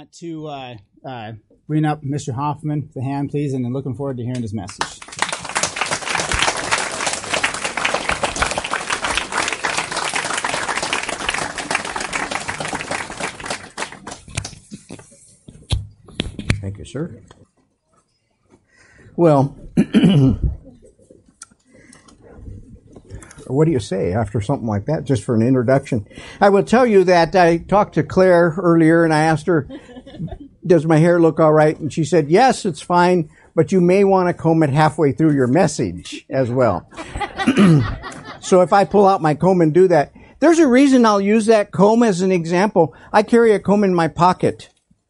want to bring up Mr. Hoffman with the hand, please, and I'm looking forward to hearing his message. Thank you, sir. Well, what do you say after something like that, just for an introduction? I will tell you that I talked to Claire earlier, and I asked her, does my hair look all right? And she said, yes, it's fine, but you may want to comb it halfway through your message as well. So if I pull out my comb and do that, there's a reason I'll use that comb as an example. I carry a comb in my pocket.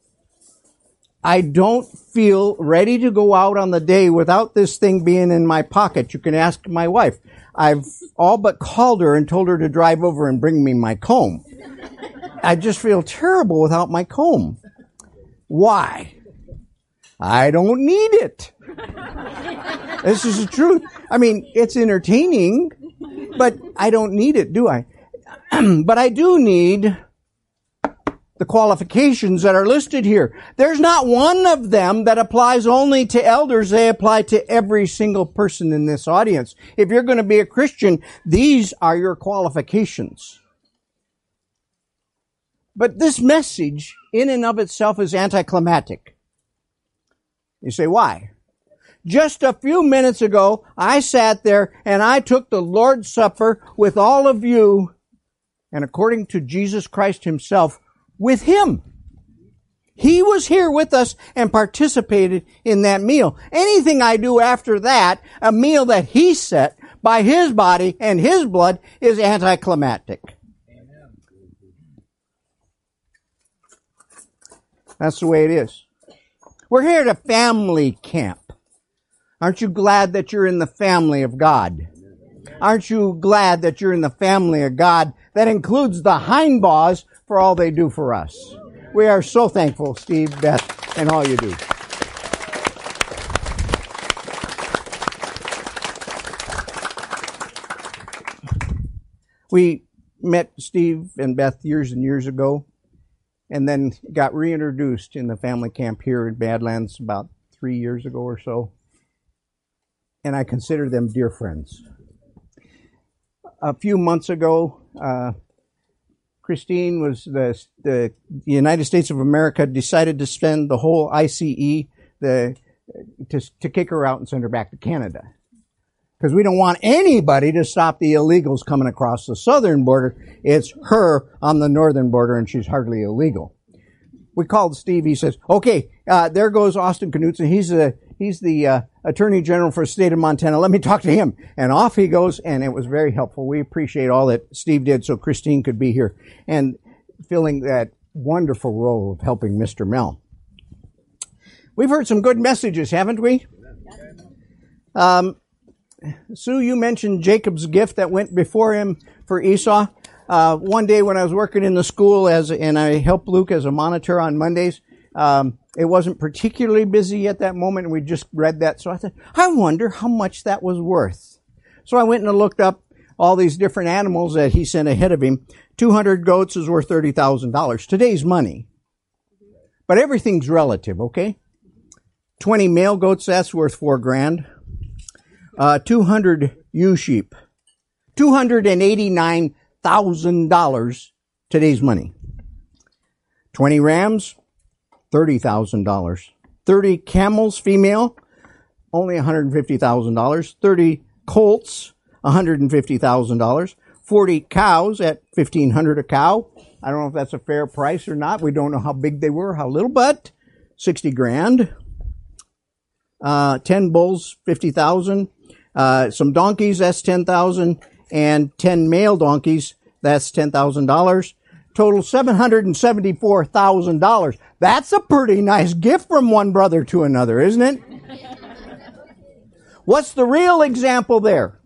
I don't feel ready to go out on the day without this thing being in my pocket. You can ask my wife. I've all but called her and told her to drive over and bring me my comb. I just feel terrible without my comb. Why? I don't need it. This is the truth. I mean, it's entertaining, but I don't need it, do I? But I do need the qualifications that are listed here. There's not one of them that applies only to elders. They apply to every single person in this audience. If you're going to be a Christian, these are your qualifications. But this message, in and of itself, is anticlimactic. You say, why? Just a few minutes ago, I sat there and I took the Lord's Supper with all of you, and according to Jesus Christ himself, with him. He was here with us and participated in that meal. Anything I do after that, a meal that he set by his body and his blood, is anticlimactic. That's the way it is. We're here at a family camp. Aren't you glad that you're in the family of God? Aren't you glad that you're in the family of God that includes the Heinbaugh for all they do for us? We are so thankful, Steve, Beth, and all you do. We met Steve and Beth years and years ago, and then got reintroduced in the family camp here in Badlands about 3 years ago or so. And I consider them dear friends. A few months ago, Christine was the United States of America decided to send the whole ICE to kick her out and send her back to Canada. Because we don't want anybody to stop the illegals coming across the southern border. It's her on the northern border, and she's hardly illegal. We called Steve. He says, okay, there goes Austin Knutson. He's the Attorney General for the state of Montana. Let me talk to him. And off he goes, and it was very helpful. We appreciate all that Steve did so Christine could be here and filling that wonderful role of helping Mr. Mel. We've heard some good messages, haven't we? Sue, you mentioned Jacob's gift that went before him for Esau. One day when I was working in the school and I helped Luke as a monitor on Mondays, it wasn't particularly busy at that moment, and we just read that. So I thought, I wonder how much that was worth. So I went and looked up all these different animals that he sent ahead of him. 200 goats is worth $30,000. Today's money. But everything's relative, okay? 20 male goats, that's worth $4,000. 200 ewe sheep, $289,000 today's money. 20 rams, $30,000. 30 camels, female, only $150,000. 30 colts, $150,000. 40 cows at $1,500 a cow. I don't know if that's a fair price or not. We don't know how big they were, how little, but $60,000. 10 bulls, $50,000. Some donkeys, that's $10,000, and 10 male donkeys, that's $10,000. Total $774,000. That's a pretty nice gift from one brother to another, isn't it? What's the real example there?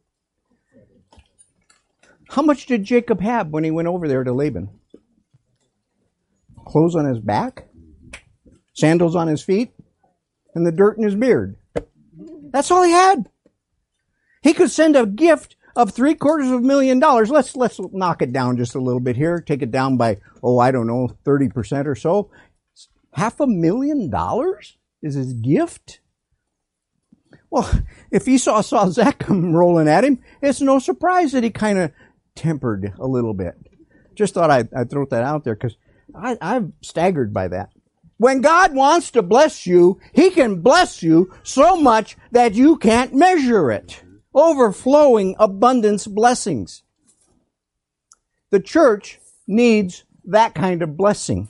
How much did Jacob have when he went over there to Laban? Clothes on his back, sandals on his feet, and the dirt in his beard. That's all he had. He could send a gift of $750,000. Let's knock it down just a little bit here. Take it down by, 30% or so. $500,000 is his gift? Well, if Esau saw Zach come rolling at him, it's no surprise that he kind of tempered a little bit. Just thought I'd throw that out there because I'm staggered by that. When God wants to bless you, He can bless you so much that you can't measure it. Overflowing abundance blessings. The church needs that kind of blessing.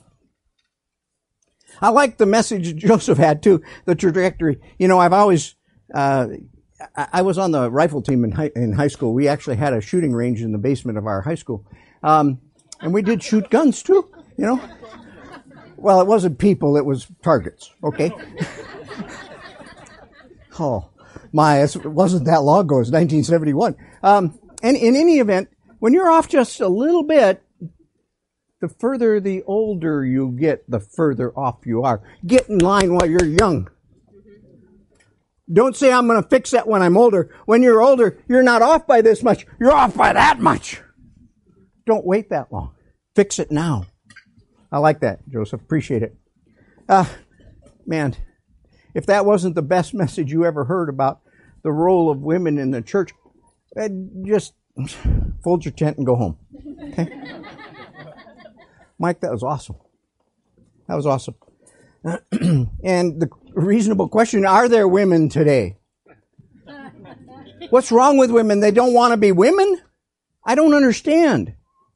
I like the message Joseph had too, the trajectory. You know, I've always, I was on the rifle team in high school. We actually had a shooting range in the basement of our high school. And we did shoot guns too, you know. Well, it wasn't people, it was targets, okay? Oh, it wasn't that long ago. It was 1971. And in any event, when you're off just a little bit, the further the older you get, the further off you are. Get in line while you're young. Don't say I'm going to fix that when I'm older. When you're older, you're not off by this much. You're off by that much. Don't wait that long. Fix it now. I like that, Joseph. Appreciate it. Man, if that wasn't the best message you ever heard about the role of women in the church, just fold your tent and go home. Okay? Mike, that was awesome. That was awesome. And the reasonable question, are there women today? What's wrong with women? They don't want to be women? I don't understand.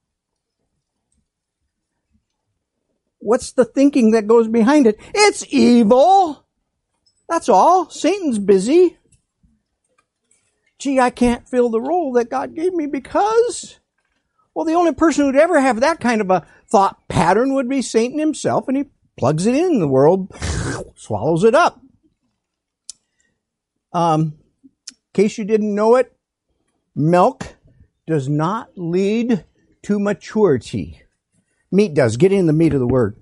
What's the thinking that goes behind it? It's evil. That's all. Satan's busy. Gee, I can't fill the role that God gave me because, well, the only person who'd ever have that kind of a thought pattern would be Satan himself, and he plugs it in. The world swallows it up. In case you didn't know it, milk does not lead to maturity. Meat does. Get in the meat of the word.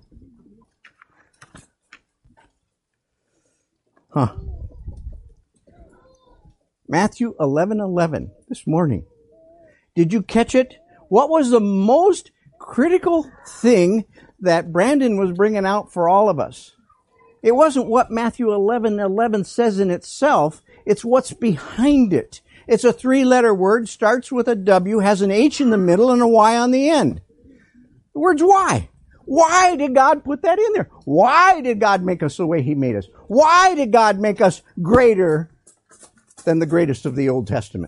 Matthew 11:11 this morning. Did you catch it? What was the most critical thing that Brandon was bringing out for all of us? It wasn't what Matthew 11:11 says in itself. It's what's behind it. It's a 3-letter word, starts with a W, has an H in the middle and a Y on the end. The word's why. Why did God put that in there? Why did God make us the way He made us? Why did God make us greater than the greatest of the Old Testament?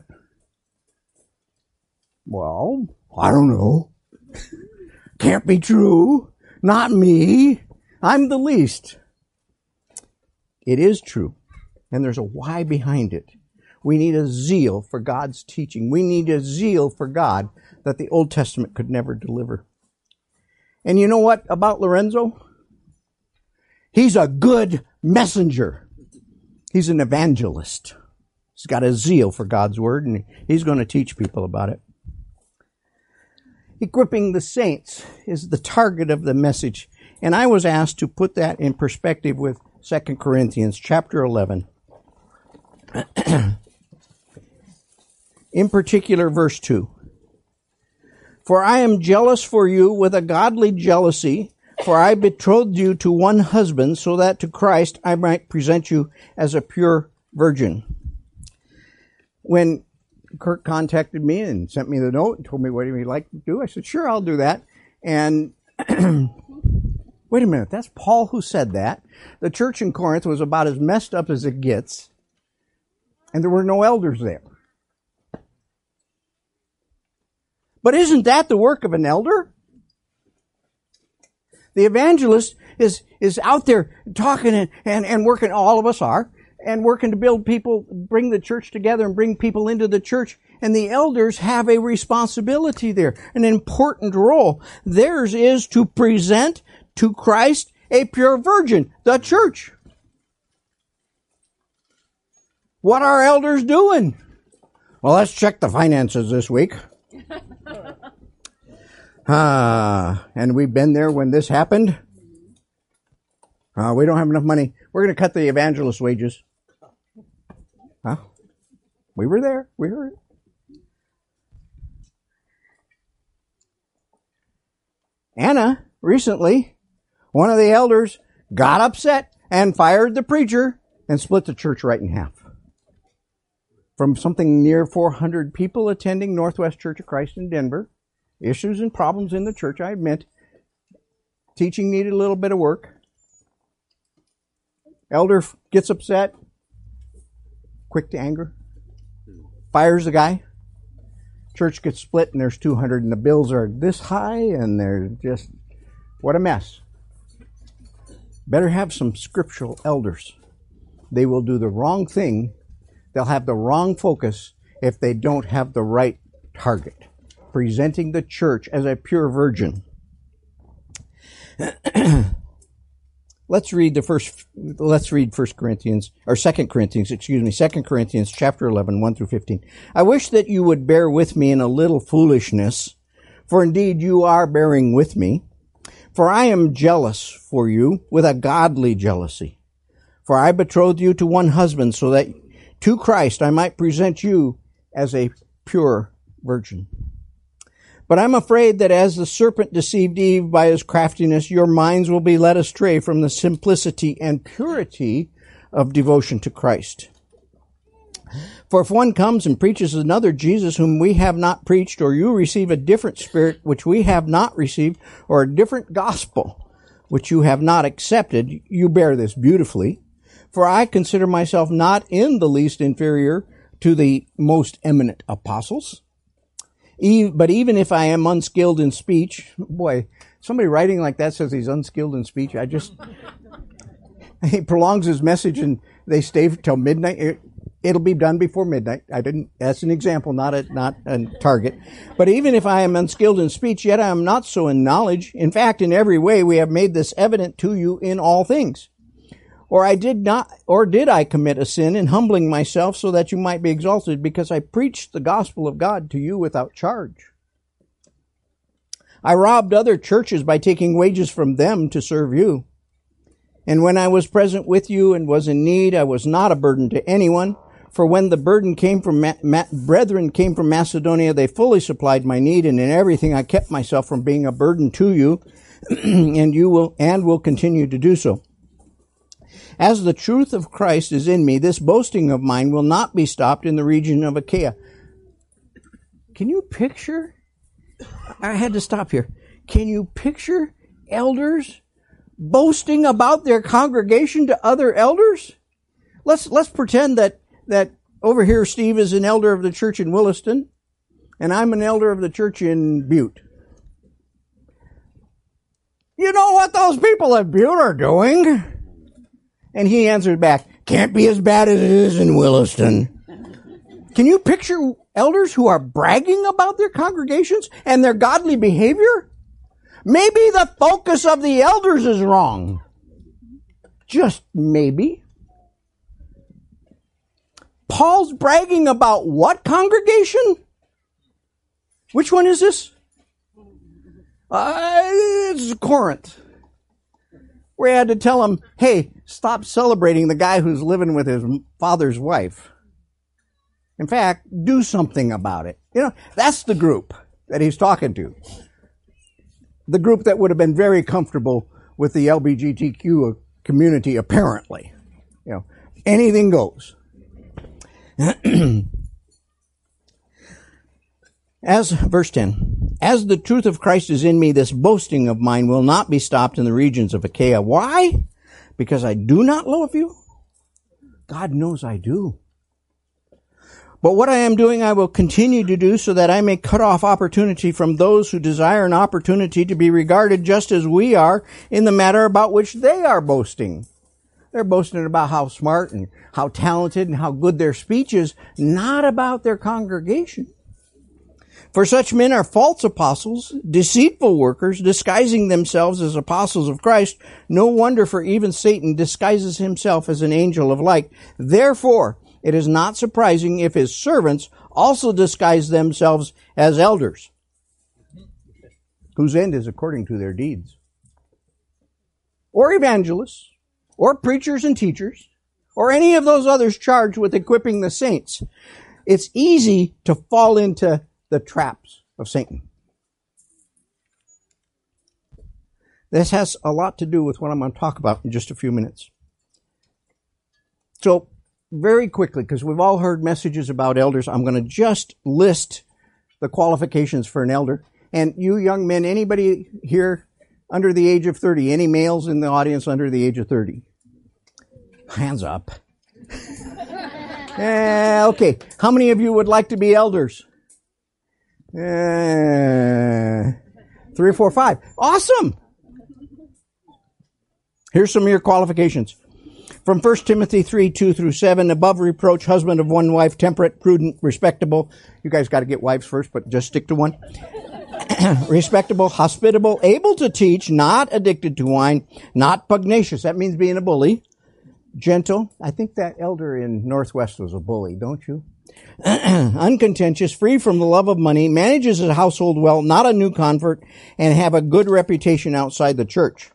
Well, I don't know. Can't be true. Not me. I'm the least. It is true. And there's a why behind it. We need a zeal for God's teaching. We need a zeal for God that the Old Testament could never deliver. And you know what about Lorenzo? He's a good messenger. He's an evangelist. He's got a zeal for God's word, and he's going to teach people about it. Equipping the saints is the target of the message. And I was asked to put that in perspective with 2 Corinthians chapter 11. In particular, verse 2. For I am jealous for you with a godly jealousy, for I betrothed you to one husband, so that to Christ I might present you as a pure virgin. When Kirk contacted me and sent me the note and told me what he'd like to do, I said, sure, I'll do that. And wait a minute, that's Paul who said that. The church in Corinth was about as messed up as it gets, and there were no elders there. But isn't that the work of an elder? The evangelist is out there talking and working, all of us are, and working to build people, bring the church together and bring people into the church. And the elders have a responsibility there, an important role. Theirs is to present to Christ a pure virgin, the church. What are elders doing? Well, let's check the finances this week. And we've been there when this happened. We don't have enough money. We're going to cut the evangelist wages. We were there. We heard it. Anna, recently, one of the elders got upset and fired the preacher and split the church right in half. From something near 400 people attending Northwest Church of Christ in Denver, issues and problems in the church, I admit. Teaching needed a little bit of work. Elder gets upset, quick to anger, fires the guy. Church gets split and there's 200 and the bills are this high and they're just, what a mess. Better have some scriptural elders. They will do the wrong thing. They'll have the wrong focus if they don't have the right target. Presenting the church as a pure virgin. Let's read 2 Corinthians chapter 11, 1 through 15. I wish that you would bear with me in a little foolishness, for indeed you are bearing with me. For I am jealous for you with a godly jealousy. For I betrothed you to one husband, so that to Christ I might present you as a pure virgin. But I'm afraid that as the serpent deceived Eve by his craftiness, your minds will be led astray from the simplicity and purity of devotion to Christ. For if one comes and preaches another Jesus whom we have not preached, or you receive a different spirit which we have not received, or a different gospel which you have not accepted, you bear this beautifully. For I consider myself not in the least inferior to the most eminent apostles. But even if I am unskilled in speech, boy, somebody writing like that says he's unskilled in speech. He prolongs his message and they stay till midnight. It'll be done before midnight. That's an example, not a target. But even if I am unskilled in speech, yet I am not so in knowledge. In fact, in every way we have made this evident to you in all things. Did I commit a sin in humbling myself so that you might be exalted, because I preached the gospel of God to you without charge? I robbed other churches by taking wages from them to serve you. And when I was present with you and was in need, I was not a burden to anyone. For when the burden came from brethren came from Macedonia, they fully supplied my need, and in everything I kept myself from being a burden to you, and will continue to do so. As the truth of Christ is in me, this boasting of mine will not be stopped in the region of Achaia. Can you picture? I had to stop here. Can you picture elders boasting about their congregation to other elders? Let's pretend that over here Steve is an elder of the church in Williston, and I'm an elder of the church in Butte. You know what those people at Butte are doing? And he answered back, can't be as bad as it is in Williston. Can you picture elders who are bragging about their congregations and their godly behavior? Maybe the focus of the elders is wrong. Just maybe. Paul's bragging about what congregation? Which one is this? It's Corinth. We had to tell him, hey, stop celebrating the guy who's living with his father's wife. In fact, do something about it. That's the group that he's talking to. The group that would have been very comfortable with the LGBTQ community, apparently. Anything goes. Verse 10. As the truth of Christ is in me, this boasting of mine will not be stopped in the regions of Achaia. Why? Because I do not love you? God knows I do. But what I am doing, I will continue to do, so that I may cut off opportunity from those who desire an opportunity to be regarded just as we are in the matter about which they are boasting. They're boasting about how smart and how talented and how good their speech is, not about their congregation. For such men are false apostles, deceitful workers, disguising themselves as apostles of Christ. No wonder, for even Satan disguises himself as an angel of light. Therefore, it is not surprising if his servants also disguise themselves as elders, whose end is according to their deeds. Or evangelists, or preachers and teachers, or any of those others charged with equipping the saints. It's easy to fall into the traps of Satan. This has a lot to do with what I'm going to talk about in just a few minutes. So, very quickly, because we've all heard messages about elders, I'm going to just list the qualifications for an elder. And you young men, anybody here under the age of 30? Any males in the audience under the age of 30? Hands up. Okay. How many of you would like to be elders? 3 or 4, 5. Awesome. Here's some of your qualifications. From 1 Timothy 3, 2 through 7, above reproach, husband of one wife, temperate, prudent, respectable. You guys got to get wives first, but just stick to one. Respectable, hospitable, able to teach, not addicted to wine, not pugnacious. That means being a bully. Gentle. I think that elder in Northwest was a bully, don't you? Uncontentious, free from the love of money, manages his household well, not a new convert, and have a good reputation outside the church.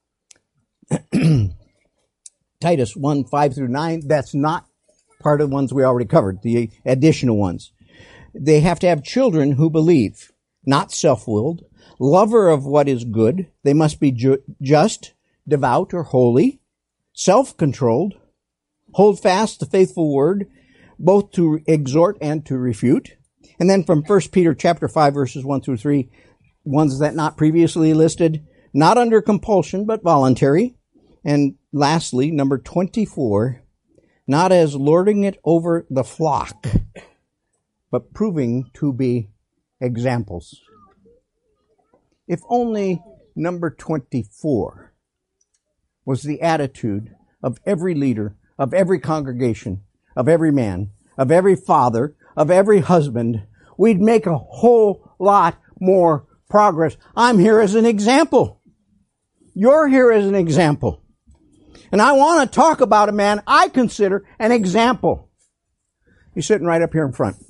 Titus 1, 5 through 9, that's not part of the ones we already covered, the additional ones. They have to have children who believe, not self-willed, lover of what is good. They must be just, devout, or holy, self-controlled, hold fast the faithful word, both to exhort and to refute. And then from 1 Peter chapter 5, verses 1 through 3, ones that not previously listed, not under compulsion, but voluntary. And lastly, number 24, not as lording it over the flock, but proving to be examples. If only number 24 was the attitude of every leader, of every congregation, of every man, of every father, of every husband, we'd make a whole lot more progress. I'm here as an example. You're here as an example. And I want to talk about a man I consider an example. He's sitting right up here in front.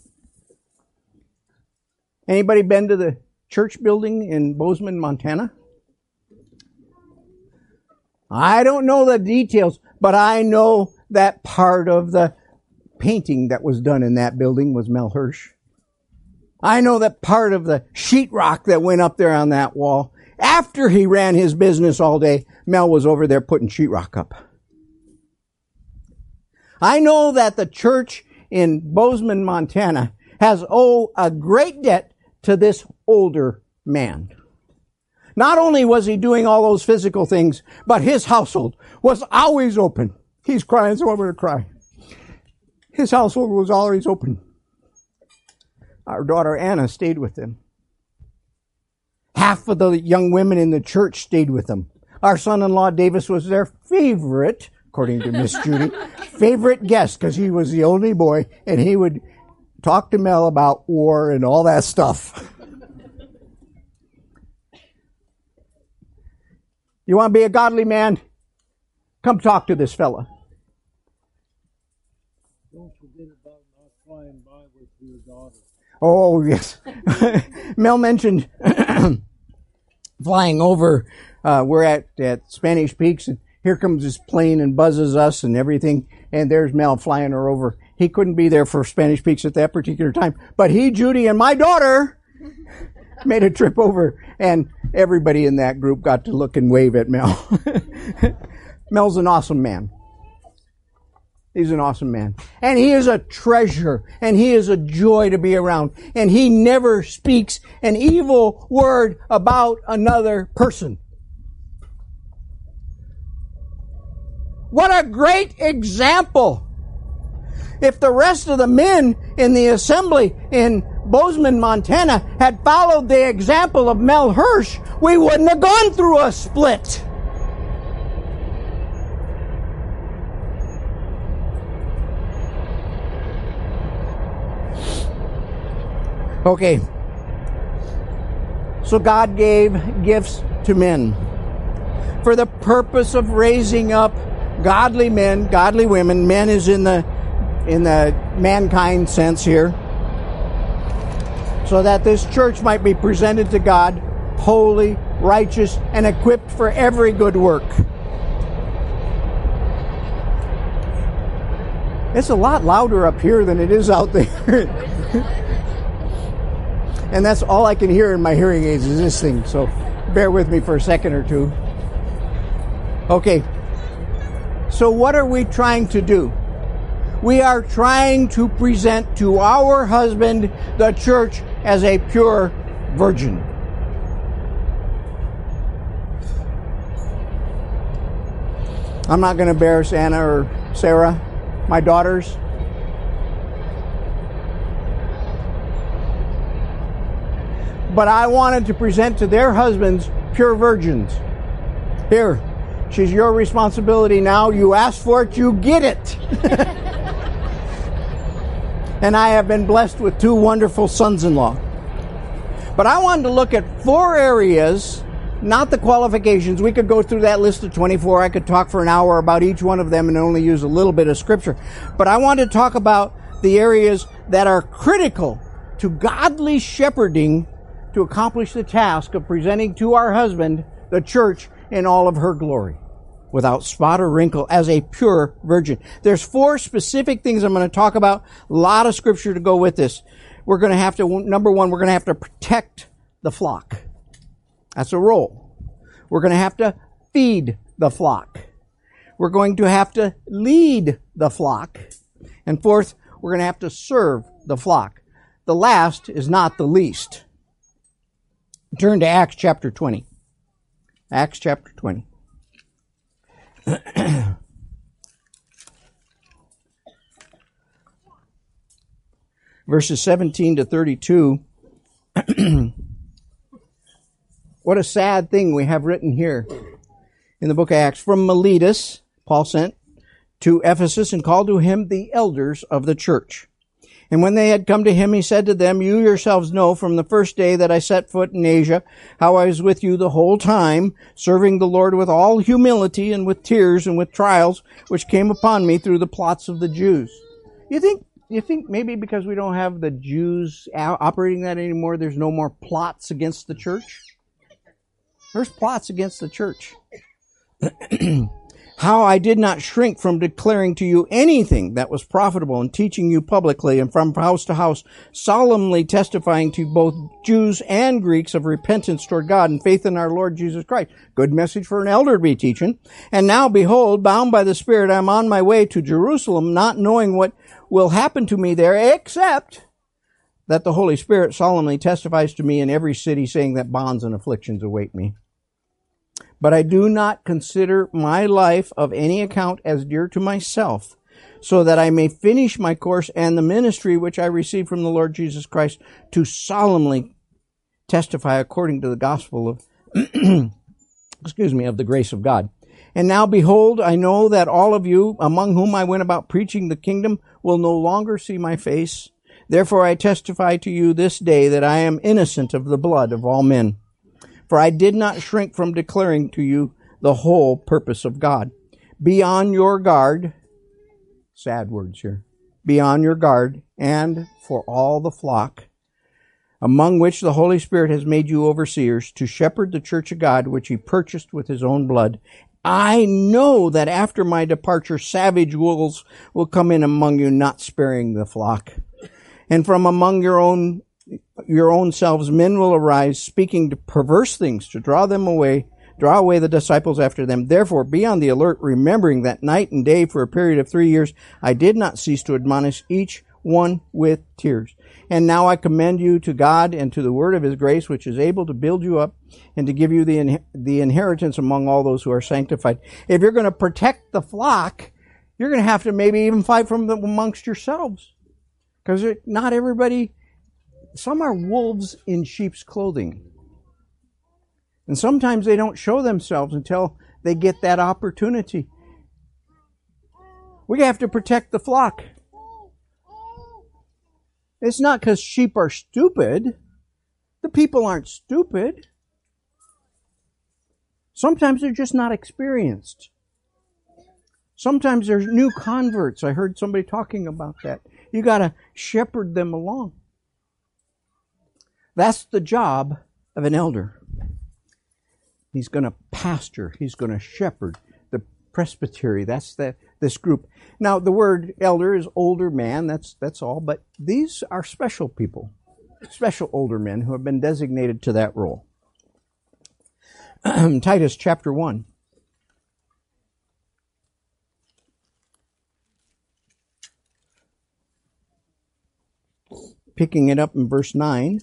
Anybody been to the church building in Bozeman, Montana? I don't know the details, but I know that part of the painting that was done in that building was Mel Hirsch. I know that part of the sheetrock that went up there on that wall, after he ran his business all day, Mel was over there putting sheetrock up. I know that the church in Bozeman, Montana has a great debt to this older man. Not only was he doing all those physical things, but his household was always open. He's crying, so I'm going to cry. His household was always open. Our daughter Anna stayed with him. Half of the young women in the church stayed with him. Our son-in-law Davis was their favorite, according to Miss Judy, favorite guest, because he was the only boy, and he would talk to Mel about war and all that stuff. You want to be a godly man? Come talk to this fella. Don't forget about not flying by with your daughter. Oh, yes. Mel mentioned flying over. We're at Spanish Peaks, and here comes this plane and buzzes us and everything, and there's Mel flying her over. He couldn't be there for Spanish Peaks at that particular time, but he, Judy, and my daughter made a trip over, and everybody in that group got to look and wave at Mel. Mel's an awesome man. He's an awesome man. And he is a treasure. And he is a joy to be around. And he never speaks an evil word about another person. What a great example. If the rest of the men in the assembly in Bozeman, Montana had followed the example of Mel Hirsch, we wouldn't have gone through a split. Okay. So God gave gifts to men for the purpose of raising up godly men, godly women. Men is in the mankind sense here. So that this church might be presented to God holy, righteous, and equipped for every good work. It's a lot louder up here than it is out there. And that's all I can hear in my hearing aids is this thing. So Bear with me for a second or two. Okay. So what are we trying to do? We are trying to present to our husband, the church, as a pure virgin. I'm not going to embarrass Anna or Sarah, my daughters. But I wanted to present to their husbands pure virgins. Here, she's your responsibility now. You asked for it, you get it. And I have been blessed with 2 wonderful sons-in-law. But I wanted to look at 4 areas, not the qualifications. We could go through that list of 24. I could talk for an hour about each one of them and only use a little bit of scripture. But I wanted to talk about the areas that are critical to godly shepherding to accomplish the task of presenting to our husband, the church, in all of her glory, without spot or wrinkle, as a pure virgin. There's 4 specific things I'm going to talk about. A lot of scripture to go with this. We're going to have to, number 1, we're going to have to protect the flock. That's a role. We're going to have to feed the flock. We're going to have to lead the flock. And 4th, we're going to have to serve the flock. The last is not the least. Turn to Acts chapter 20. Acts chapter 20. Verses 17 to 32. What a sad thing we have written here in the book of Acts. From Miletus, Paul sent to Ephesus and called to him the elders of the church. And when they had come to him, he said to them, you yourselves know from the first day that I set foot in Asia, how I was with you the whole time, serving the Lord with all humility and with tears and with trials, which came upon me through the plots of the Jews. You think maybe because we don't have the Jews operating that anymore, there's no more plots against the church? There's plots against the church. How I did not shrink from declaring to you anything that was profitable and teaching you publicly and from house to house, solemnly testifying to both Jews and Greeks of repentance toward God and faith in our Lord Jesus Christ. Good message for an elder to be teaching. And now, behold, bound by the Spirit, I am on my way to Jerusalem, not knowing what will happen to me there, except that the Holy Spirit solemnly testifies to me in every city, saying that bonds and afflictions await me. But I do not consider my life of any account as dear to myself, so that I may finish my course and the ministry which I received from the Lord Jesus Christ, to solemnly testify according to the gospel of, of the grace of God. And now behold, I know that all of you, among whom I went about preaching the kingdom, will no longer see my face. Therefore I testify to you this day that I am innocent of the blood of all men. For I did not shrink from declaring to you the whole purpose of God. Be on your guard, sad words here, be on your guard, and for all the flock, among which the Holy Spirit has made you overseers, to shepherd the church of God, which he purchased with his own blood. I know that after my departure, savage wolves will come in among you, not sparing the flock. And from among your own selves men will arise, speaking to perverse things, to draw away the disciples after them. Therefore be on the alert, remembering that night and day for a period of 3 years I did not cease to admonish each one with tears. And now I commend you to God and to the word of his grace, which is able to build you up and to give you the inheritance among all those who are sanctified. If you're going to protect the flock, you're going to have to maybe even fight from them amongst yourselves. Because not everybody, some are wolves in sheep's clothing. And sometimes they don't show themselves until they get that opportunity. We have to protect the flock. It's not because sheep are stupid. The people aren't stupid. Sometimes they're just not experienced. Sometimes there's new converts. I heard somebody talking about that. You got to shepherd them along. That's the job of an elder. He's going to pastor. He's going to shepherd the presbytery. That's this group. Now, the word elder is older man. That's all. But these are special people, special older men who have been designated to that role. Titus chapter 1. Picking it up in verse 9.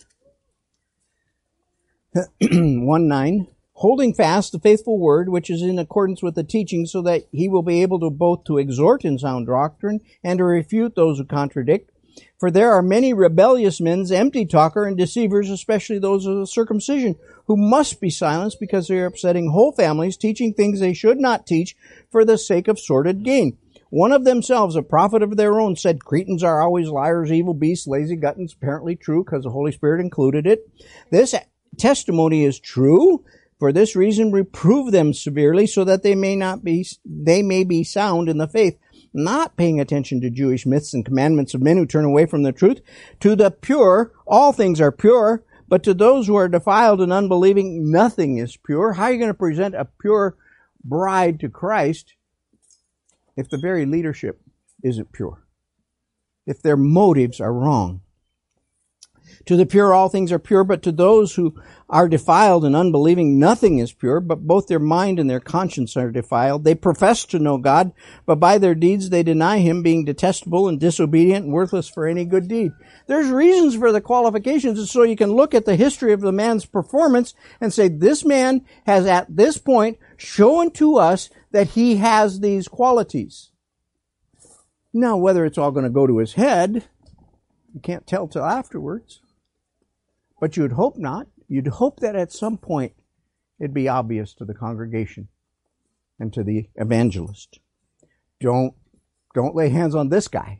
1:9. Holding fast the faithful word, which is in accordance with the teaching, so that he will be able to both to exhort in sound doctrine and to refute those who contradict. For there are many rebellious men, empty talker, and deceivers, especially those of the circumcision, who must be silenced because they are upsetting whole families, teaching things they should not teach for the sake of sordid gain. One of themselves, a prophet of their own, said, Cretans are always liars, evil beasts, lazy gluttons. Apparently true, because the Holy Spirit included it. This testimony is true. For this reason, reprove them severely, so that they may be sound in the faith, not paying attention to Jewish myths and commandments of men who turn away from the truth. To the pure, all things are pure, but to those who are defiled and unbelieving, nothing is pure. How are you going to present a pure bride to Christ if the very leadership isn't pure? If their motives are wrong? To the pure, all things are pure, but to those who are defiled and unbelieving, nothing is pure, but both their mind and their conscience are defiled. They profess to know God, but by their deeds they deny Him, being detestable and disobedient and worthless for any good deed. There's reasons for the qualifications, so you can look at the history of the man's performance and say, this man has at this point shown to us that he has these qualities. Now, whether it's all going to go to his head, you can't tell till afterwards. But you'd hope not. You'd hope that at some point it'd be obvious to the congregation and to the evangelist. Don't lay hands on this guy.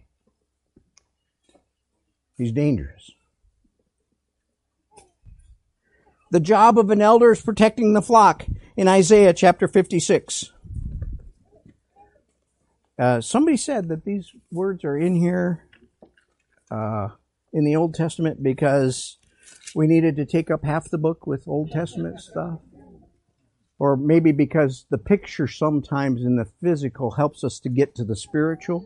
He's dangerous. The job of an elder is protecting the flock in Isaiah chapter 56. Somebody said that these words are in here in the Old Testament because we needed to take up half the book with Old Testament stuff. Or maybe because the picture sometimes in the physical helps us to get to the spiritual.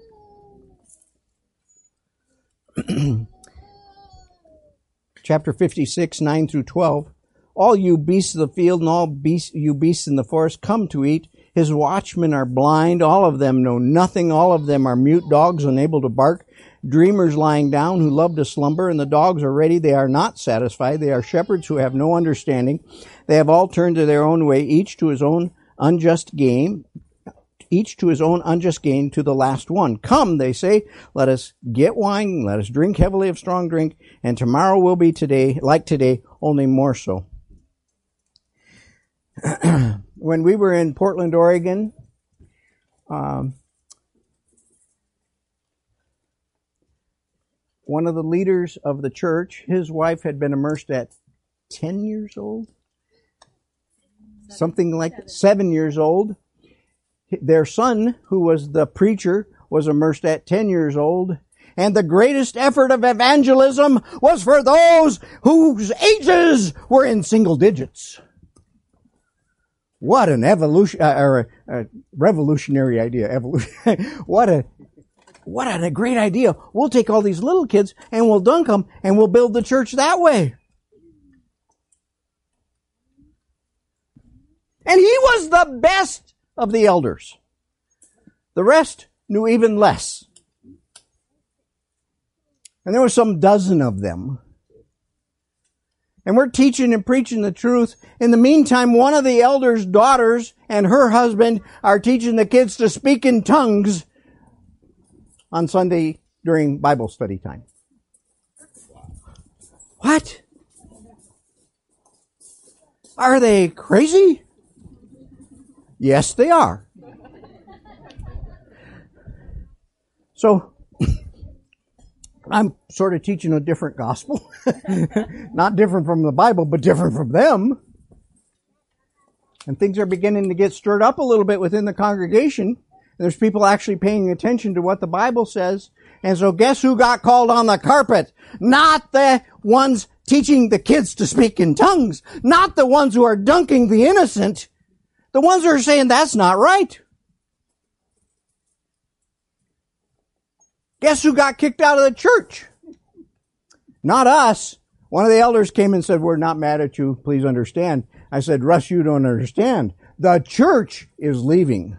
Chapter 56, 9 through 12. All you beasts of the field and all you beasts in the forest come to eat. His watchmen are blind. All of them know nothing. All of them are mute dogs, unable to bark. Dreamers lying down who love to slumber, and the dogs are ready. They are not satisfied. They are shepherds who have no understanding. They have all turned to their own way, each to his own unjust gain, to the last one. Come, they say, let us get wine, let us drink heavily of strong drink, and tomorrow will be today, like today, only more so. When we were in Portland, Oregon, one of the leaders of the church, his wife had been immersed at 10 years old. Something like 7 years old. Their son, who was the preacher, was immersed at 10 years old. And the greatest effort of evangelism was for those whose ages were in single digits. What an revolutionary idea. What a great idea. We'll take all these little kids and we'll dunk them and we'll build the church that way. And he was the best of the elders. The rest knew even less. And there were some dozen of them. And we're teaching and preaching the truth. In the meantime, one of the elders' daughters and her husband are teaching the kids to speak in tongues on Sunday during Bible study time. What? Are they crazy? Yes, they are. So, I'm sort of teaching a different gospel. Not different from the Bible, but different from them. And things are beginning to get stirred up a little bit within the congregation. There's people actually paying attention to what the Bible says. And so guess who got called on the carpet? Not the ones teaching the kids to speak in tongues. Not the ones who are dunking the innocent. The ones who are saying that's not right. Guess who got kicked out of the church? Not us. One of the elders came and said, we're not mad at you. Please understand. I said, Russ, you don't understand. The church is leaving.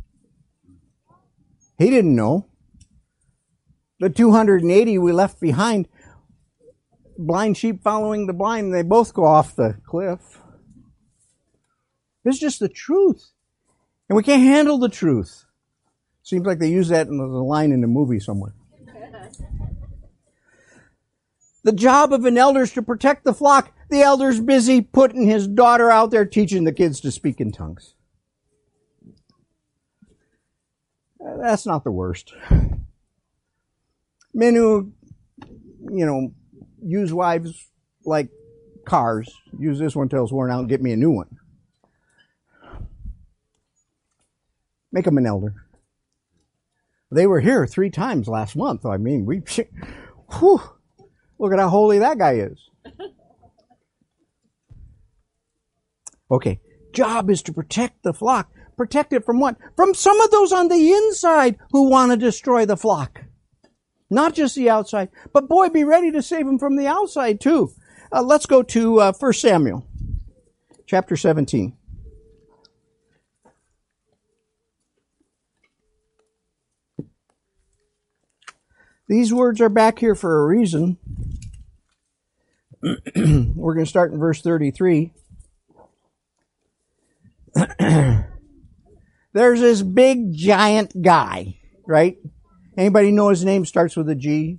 He didn't know. The 280 we left behind, blind sheep following the blind, they both go off the cliff. It's just the truth. And we can't handle the truth. Seems like they use that in the line in the movie somewhere. The job of an elder is to protect the flock. The elder's busy putting his daughter out there teaching the kids to speak in tongues. That's not the worst. Men who, use wives like cars. Use this one till it's worn out and get me a new one. Make them an elder. They were here 3 times last month. I mean, look at how holy that guy is. Okay. Job is to protect the flock. Protect it from what? From some of those on the inside who want to destroy the flock. Not just the outside. But boy, be ready to save them from the outside too. Let's go to 1 Samuel, chapter 17. These words are back here for a reason. We're going to start in verse 33. There's this big giant guy, right? Anybody know his name starts with a G?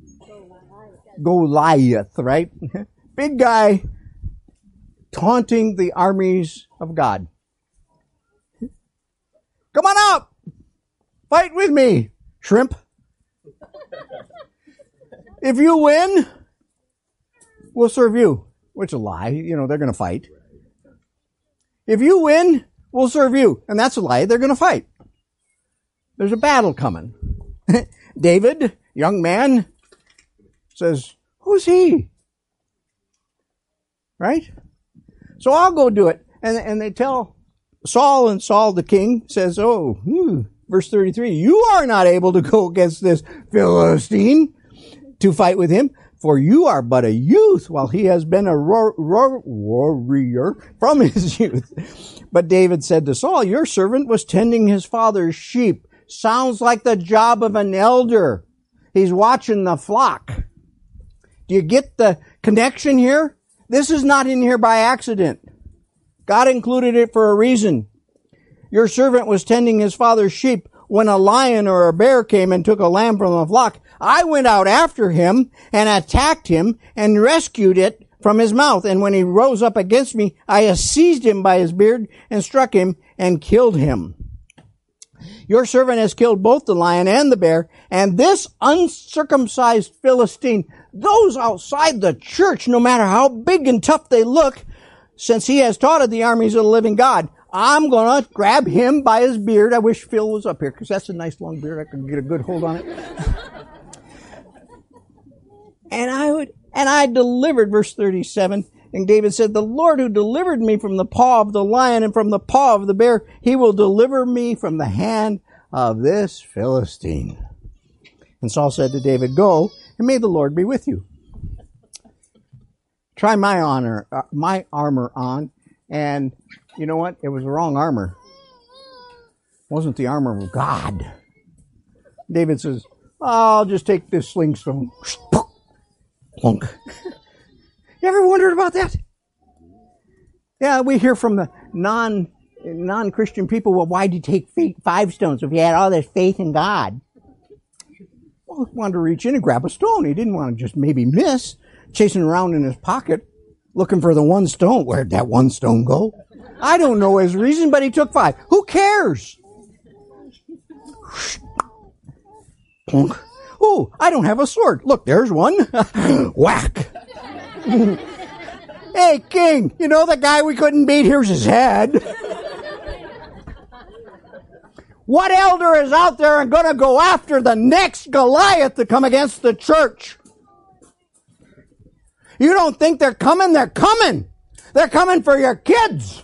Goliath, right? Big guy taunting the armies of God. Come on up! Fight with me, shrimp. If you win, we'll serve you. Which is a lie. They're going to fight. If you win, we'll serve you. And that's a lie. They're going to fight. There's a battle coming. David, young man, says, who's he? Right? So I'll go do it. And they tell Saul, and Saul the king says, verse 33, you are not able to go against this Philistine to fight with him, for you are but a youth, while he has been a warrior from his youth. But David said to Saul, your servant was tending his father's sheep. Sounds like the job of an elder. He's watching the flock. Do you get the connection here? This is not in here by accident. God included it for a reason. Your servant was tending his father's sheep when a lion or a bear came and took a lamb from the flock. I went out after him and attacked him and rescued it from his mouth. And when he rose up against me, I seized him by his beard and struck him and killed him. Your servant has killed both the lion and the bear, and this uncircumcised Philistine, those outside the church, no matter how big and tough they look, since he has taught the armies of the living God, I'm going to grab him by his beard. I wish Phil was up here, because that's a nice long beard. I could get a good hold on it. And I delivered, verse 37, and David said, the Lord who delivered me from the paw of the lion and from the paw of the bear, he will deliver me from the hand of this Philistine. And Saul said to David, go, and may the Lord be with you. Try my armor on, and you know what? It was the wrong armor. It wasn't the armor of God. David says, I'll just take this sling stone. Plunk. You ever wondered about that? Yeah, we hear from the non-Christian people, well, why'd you take 5 stones if you had all this faith in God? Well, he wanted to reach in and grab a stone. He didn't want to just maybe miss, chasing around in his pocket, looking for the one stone. Where'd that one stone go? I don't know his reason, but he took 5. Who cares? Plunk. Oh, I don't have a sword. Look, there's one. Whack. Hey, king, you know the guy we couldn't beat? Here's his head. What elder is out there and going to go after the next Goliath to come against the church? You don't think they're coming? They're coming. They're coming for your kids.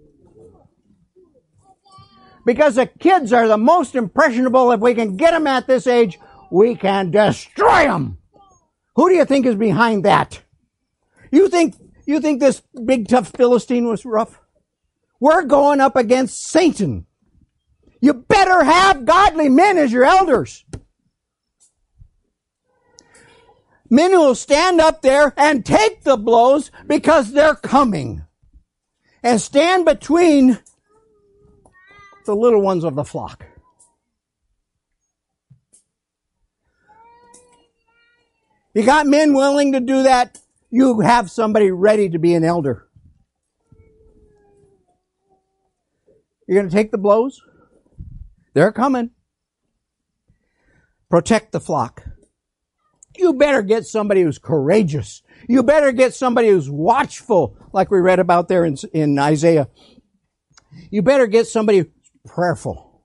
Because the kids are the most impressionable. If we can get them at this age, we can destroy them. Who do you think is behind that? You think You think this big tough Philistine was rough? We're going up against Satan. You better have godly men as your elders. Men who will stand up there and take the blows because they're coming. And stand between the little ones of the flock. You got men willing to do that, you have somebody ready to be an elder. You're going to take the blows? They're coming. Protect the flock. You better get somebody who's courageous. You better get somebody who's watchful, like we read about there in Isaiah. You better get somebody who's prayerful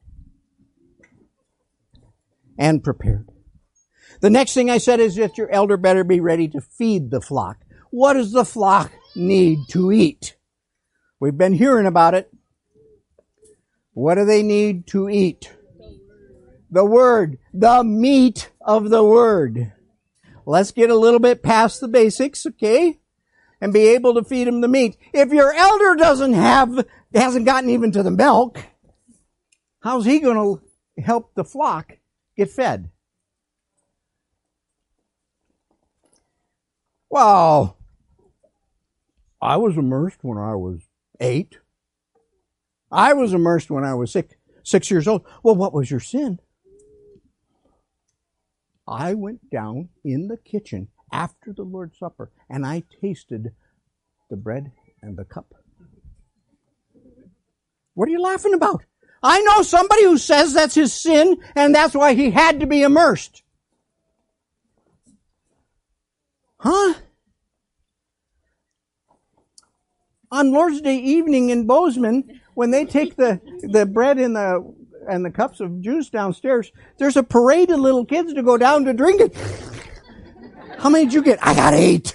and prepared. The next thing I said is that your elder better be ready to feed the flock. What does the flock need to eat? We've been hearing about it. What do they need to eat? The Word. The meat of the Word. Let's get a little bit past the basics, okay? And be able to feed them the meat. If your elder hasn't gotten even to the milk, how's he going to help the flock get fed? Well, I was immersed when I was 8. I was immersed when I was 6 years old. Well, what was your sin? I went down in the kitchen after the Lord's Supper and I tasted the bread and the cup. What are you laughing about? I know somebody who says that's his sin and that's why he had to be immersed. Huh? On Lord's Day evening in Bozeman, when they take the bread and the cups of juice downstairs, there's a parade of little kids to go down to drink it. How many did you get? I got 8.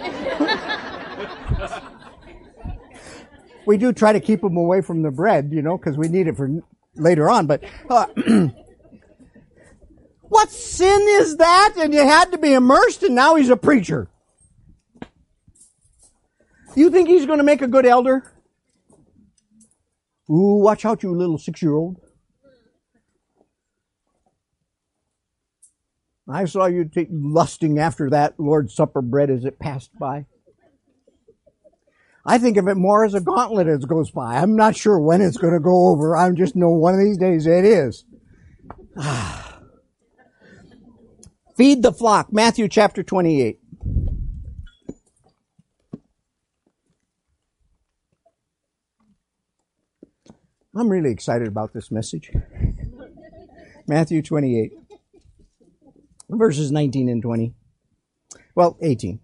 We do try to keep them away from the bread, because we need it for later on. But what sin is that? And you had to be immersed, and now he's a preacher. You think he's going to make a good elder? Ooh, watch out, you little 6-year-old. I saw you lusting after that Lord's Supper bread as it passed by. I think of it more as a gauntlet as it goes by. I'm not sure when it's going to go over. I just know one of these days it is. Feed the flock. Matthew chapter 28. I'm really excited about this message. Matthew 28. Verses 19 and 20. Well, 18.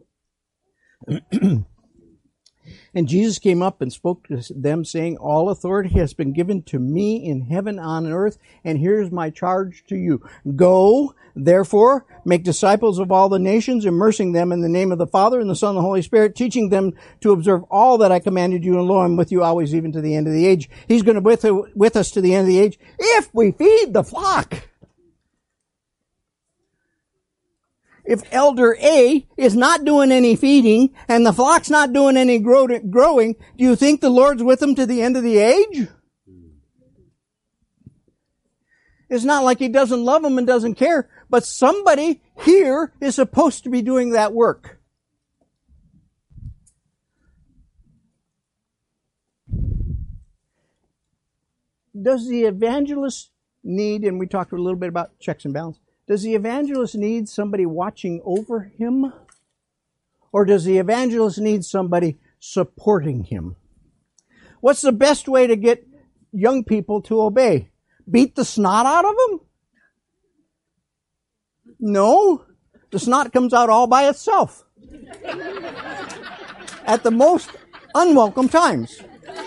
And Jesus came up and spoke to them, saying, all authority has been given to me in heaven and on earth, and here's my charge to you. Go, therefore, make disciples of all the nations, immersing them in the name of the Father and the Son and the Holy Spirit, teaching them to observe all that I commanded you, and lo, I'm with you always, even to the end of the age. He's going to be with us to the end of the age if we feed the flock. If Elder A is not doing any feeding and the flock's not doing any growing, do you think the Lord's with them to the end of the age? It's not like he doesn't love them and doesn't care, but somebody here is supposed to be doing that work. Does the evangelist need, and we talked a little bit about checks and balances, does the evangelist need somebody watching over him? Or does the evangelist need somebody supporting him? What's the best way to get young people to obey? Beat the snot out of them? No. The snot comes out all by itself. At the most unwelcome times.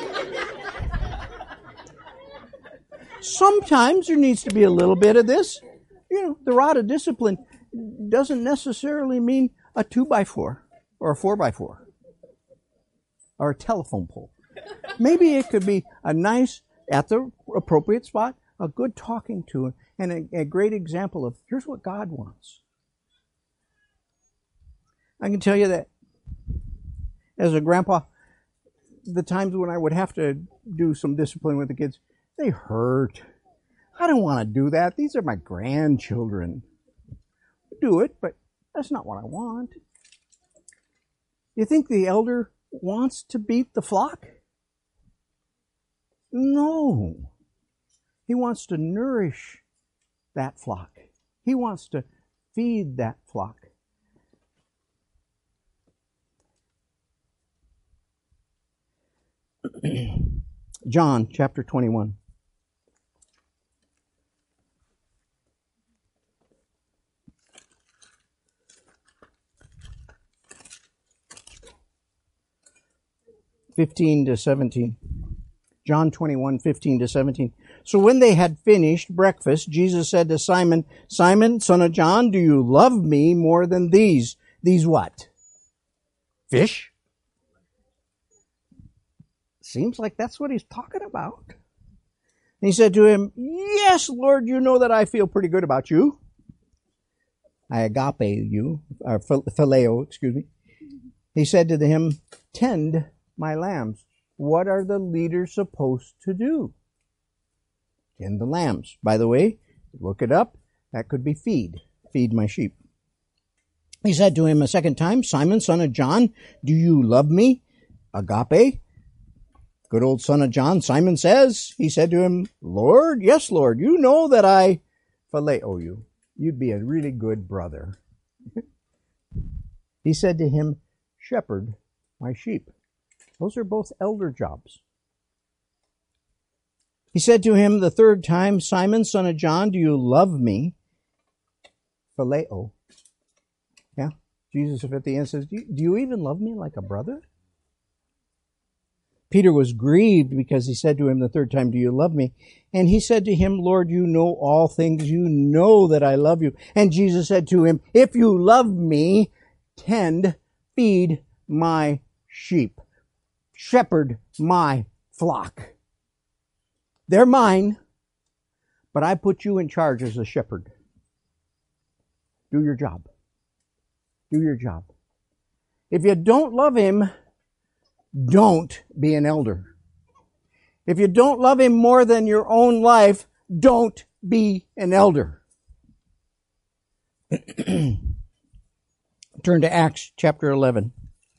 Sometimes there needs to be a little bit of this. The rod of discipline doesn't necessarily mean a 2x4 or a 4x4 or a telephone pole. Maybe it could be a nice, at the appropriate spot, a good talking to and a great example of here's what God wants. I can tell you that as a grandpa, the times when I would have to do some discipline with the kids, they hurt. I don't want to do that. These are my grandchildren. Do it, but that's not what I want. You think the elder wants to beat the flock? No. He wants to nourish that flock. He wants to feed that flock. John chapter 21. (15 to 17). John 21, 15 to 17. So when they had finished breakfast, Jesus said to Simon, Simon, son of John, do you love me more than these? These what? Fish? Seems like that's what he's talking about. And he said to him, yes, Lord, you know that I feel pretty good about you. I agape you, or phileo, excuse me. He said to him, tend my lambs. What are the leaders supposed to do? Tend the lambs. By the way, look it up. That could be feed. Feed my sheep. He said to him a second time, Simon, son of John, do you love me? Agape. Good old son of John, Simon says. He said to him, Lord, yes, Lord, you know that I phileo you. You'd be a really good brother. He said to him, shepherd my sheep. Those are both elder jobs. He said to him the third time, Simon, son of John, do you love me? Phileo. Yeah. Jesus at the end says, do you even love me like a brother? Peter was grieved because he said to him the third time, do you love me? And he said to him, Lord, you know all things. You know that I love you. And Jesus said to him, if you love me, feed my sheep. Shepherd my flock. They're mine, but I put you in charge as a shepherd. Do your job. Do your job. If you don't love him, don't be an elder. If you don't love him more than your own life, don't be an elder. Turn to Acts chapter 11.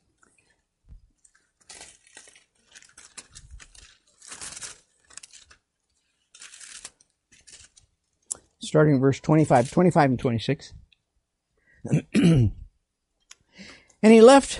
Starting verse 25 and 26. And he left,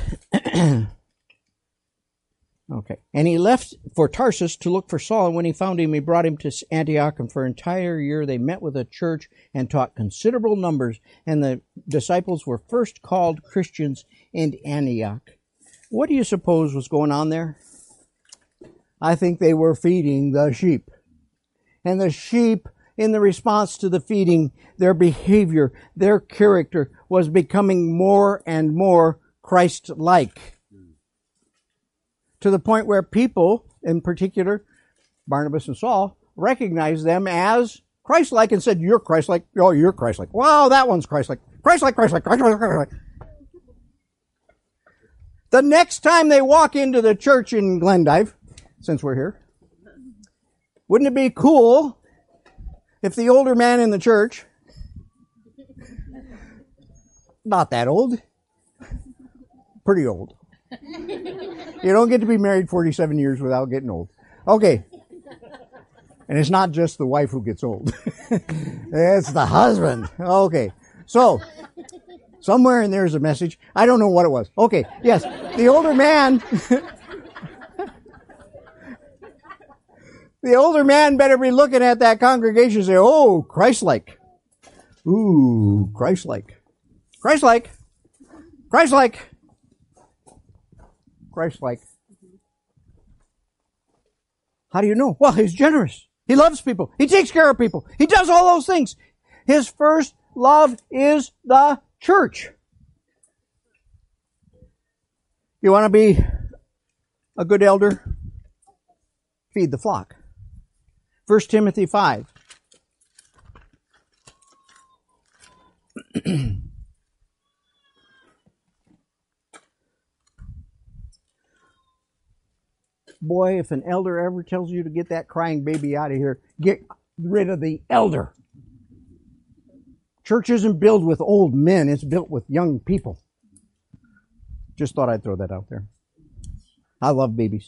and he left for Tarsus to look for Saul, and when he found him, he brought him to Antioch, and for an entire year they met with a church and taught considerable numbers, and the disciples were first called Christians in Antioch. What do you suppose was going on there? I think they were feeding the sheep. And the sheep, in the response to the feeding, their behavior, their character was becoming more and more Christ-like. To the point where people, in particular, Barnabas and Saul, recognized them as Christ-like and said, you're Christ-like. Oh, you're Christ-like. Wow, that one's Christ-like. Christ-like, Christ-like, Christ-like, Christ-like. The next time they walk into the church in Glendive, since we're here, wouldn't it be cool if the older man in the church, not that old, pretty old. You don't get to be married 47 years without getting old. Okay. And it's not just the wife who gets old. It's the husband. Okay. So, somewhere in there is a message. I don't know what it was. Okay. Yes. The older man, the older man better be looking at that congregation and say, oh, Christ-like. Ooh, Christ-like. Christ-like. Christ-like. Christ-like. How do you know? Well, he's generous. He loves people. He takes care of people. He does all those things. His first love is the church. You want to be a good elder? Feed the flock. 1 Timothy 5. Boy, if an elder ever tells you to get that crying baby out of here, get rid of the elder. Church isn't built with old men, it's built with young people. Just thought I'd throw that out there. I love babies.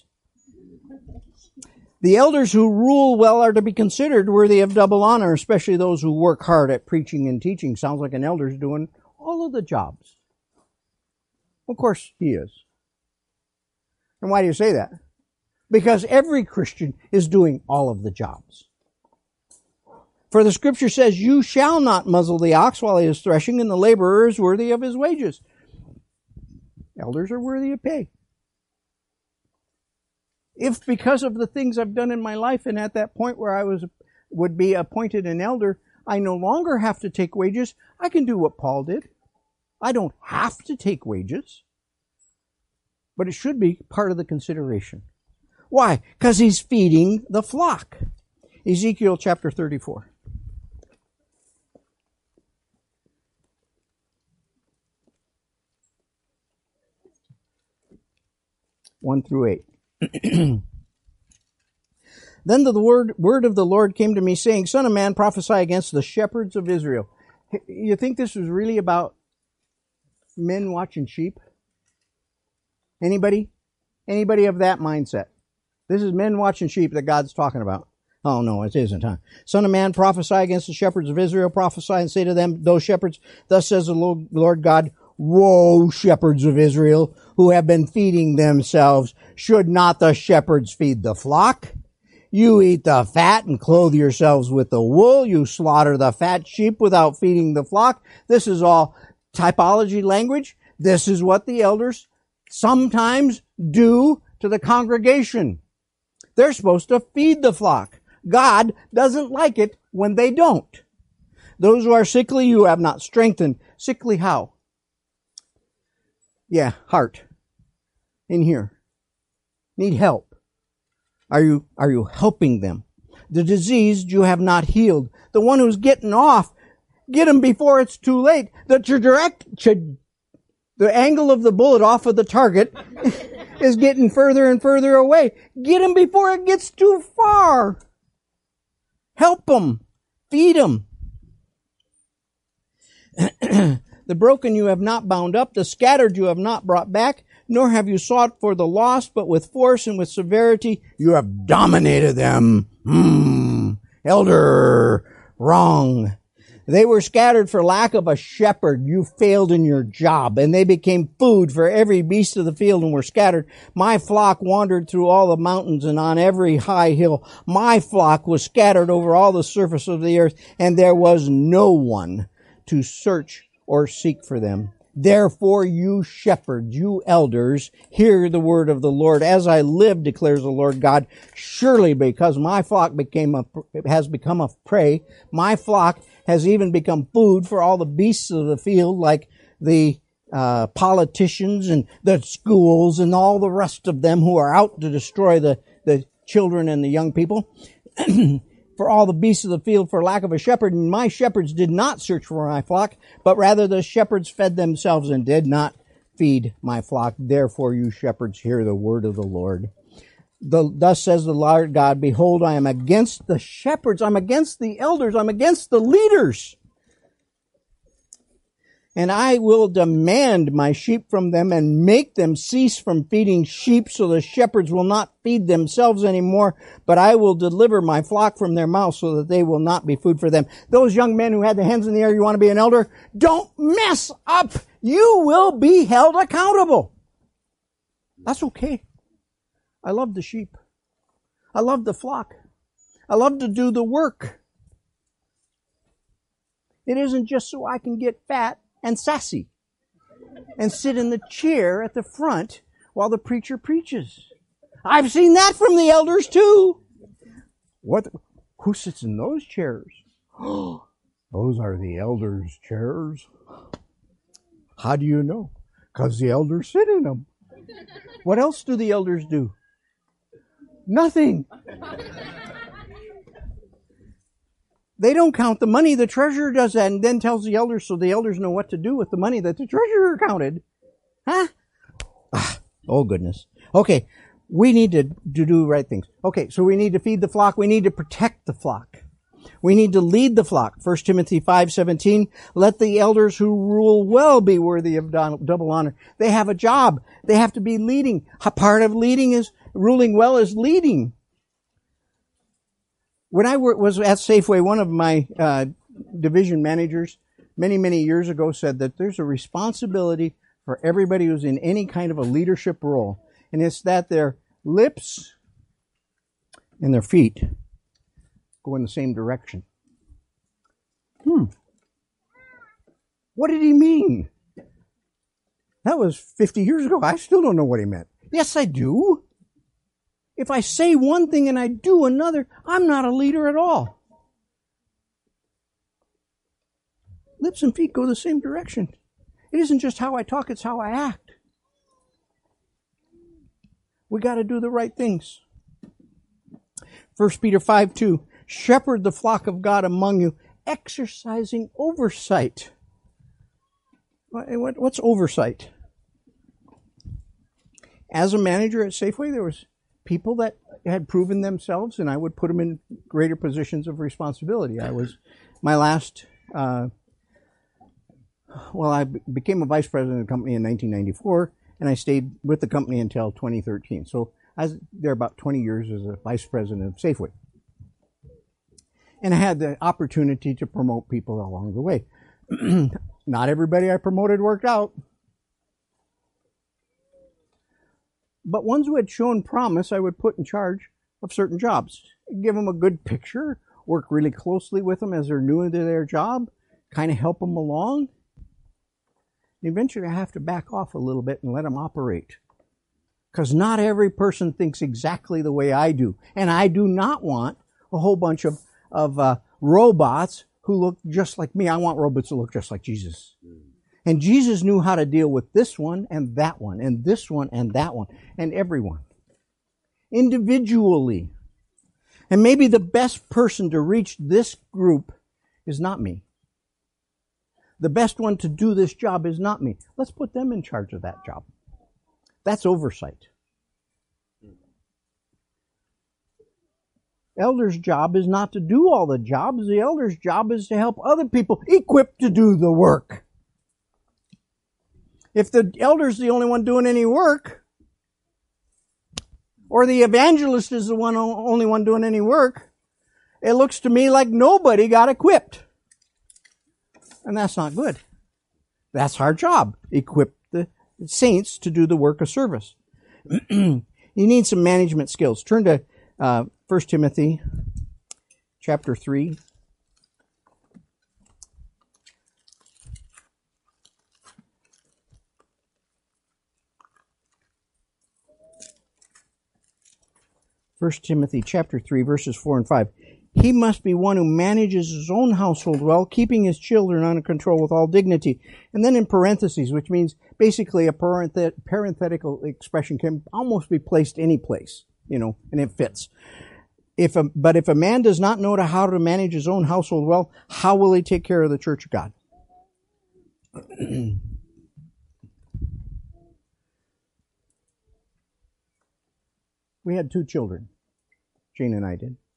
The elders who rule well are to be considered worthy of double honor, especially those who work hard at preaching and teaching. Sounds like an elder's doing all of the jobs. Of course he is. And why do you say that? Because every Christian is doing all of the jobs. For the scripture says, you shall not muzzle the ox while he is threshing, and the laborer is worthy of his wages. Elders are worthy of pay. If because of the things I've done in my life, and at that point where I would be appointed an elder, I no longer have to take wages, I can do what Paul did. I don't have to take wages. But it should be part of the consideration. Why? Because he's feeding the flock. Ezekiel chapter 34. One through 8. Then the word of the Lord came to me, saying, Son of man, prophesy against the shepherds of Israel. You think this was really about men watching sheep? Anybody? Anybody of that mindset? This is men watching sheep that God's talking about. Oh no, it isn't, huh? Son of man, prophesy against the shepherds of Israel. Prophesy and say to them, those shepherds, thus says the Lord God, woe, shepherds of Israel, who have been feeding themselves. Should not the shepherds feed the flock? You eat the fat and clothe yourselves with the wool. You slaughter the fat sheep without feeding the flock. This is all typology language. This is what the elders sometimes do to the congregation. They're supposed to feed the flock. God doesn't like it when they don't. Those who are sickly, you have not strengthened. Sickly how? Yeah, heart. In here. Need help. Are you helping them? The diseased you have not healed. The one who's getting off, get him before it's too late. The angle of the bullet off of the target is getting further and further away. Get him before it gets too far. Help them. Feed them. The broken you have not bound up, the scattered you have not brought back, nor have you sought for the lost, but with force and with severity you have dominated them. Elder, wrong. They were scattered for lack of a shepherd. You failed in your job, and they became food for every beast of the field and were scattered. My flock wandered through all the mountains and on every high hill. My flock was scattered over all the surface of the earth, and there was no one to search or seek for them. Therefore, you shepherds, you elders, hear the word of the Lord. As I live, declares the Lord God, surely because my flock has become a prey, my flock has even become food for all the beasts of the field, like the politicians and the schools and all the rest of them who are out to destroy the children and the young people. For all the beasts of the field for lack of a shepherd. And my shepherds did not search for my flock, but rather the shepherds fed themselves and did not feed my flock. Therefore, you shepherds, hear the word of the Lord. Thus says the Lord God, behold, I am against the shepherds. I'm against the elders. I'm against the leaders. And I will demand my sheep from them and make them cease from feeding sheep, so the shepherds will not feed themselves anymore, but I will deliver my flock from their mouth so that they will not be food for them. Those young men who had their hands in the air, you want to be an elder? Don't mess up. You will be held accountable. That's okay. I love the sheep. I love the flock. I love to do the work. It isn't just so I can get fat and sassy and sit in the chair at the front while the preacher preaches. I've seen that from the elders too. Who sits in those chairs? Those are the elders' chairs. How do you know? Because the elders sit in them. What else do the elders do? Nothing. They don't count the money. The treasurer does that and then tells the elders so the elders know what to do with the money that the treasurer counted. Huh? Oh, goodness. Okay. We need to do the right things. Okay, so we need to feed the flock. We need to protect the flock. We need to lead the flock. 1 Timothy 5:17, let the elders who rule well be worthy of double honor. They have a job. They have to be leading. A part of leading is, ruling well is leading. When I was at Safeway, one of my division managers many, many years ago said that there's a responsibility for everybody who's in any kind of a leadership role. And it's that their lips and their feet go in the same direction. What did he mean? That was 50 years ago. I still don't know what he meant. Yes, I do. If I say one thing and I do another, I'm not a leader at all. Lips and feet go the same direction. It isn't just how I talk, it's how I act. We got to do the right things. 1 Peter 5:2, shepherd the flock of God among you, exercising oversight. What's oversight? As a manager at Safeway, there was people that had proven themselves, and I would put them in greater positions of responsibility. I became a vice president of the company in 1994, and I stayed with the company until 2013. So I was there about 20 years as a vice president of Safeway. And I had the opportunity to promote people along the way. Not everybody I promoted worked out. But ones who had shown promise, I would put in charge of certain jobs. Give them a good picture, work really closely with them as they're new into their job, kind of help them along. Eventually I have to back off a little bit and let them operate. Because not every person thinks exactly the way I do. And I do not want a whole bunch of robots who look just like me. I want robots that look just like Jesus. And Jesus knew how to deal with this one and that one and this one and that one and everyone. Individually. And maybe the best person to reach this group is not me. The best one to do this job is not me. Let's put them in charge of that job. That's oversight. Elder's job is not to do all the jobs. The elder's job is to help other people equipped to do the work. If the elder's the only one doing any work, or the evangelist is the only one doing any work, it looks to me like nobody got equipped. And that's not good. That's our job. Equip the saints to do the work of service. You need some management skills. Turn to 1 Timothy chapter 3. First Timothy chapter 3, verses 4 and 5. He must be one who manages his own household well, keeping his children under control with all dignity. And then in parentheses, which means basically a parenthetical expression can almost be placed any place, and it fits. But if a man does not know how to manage his own household well, how will he take care of the church of God? We had 2 children. Jane and I did.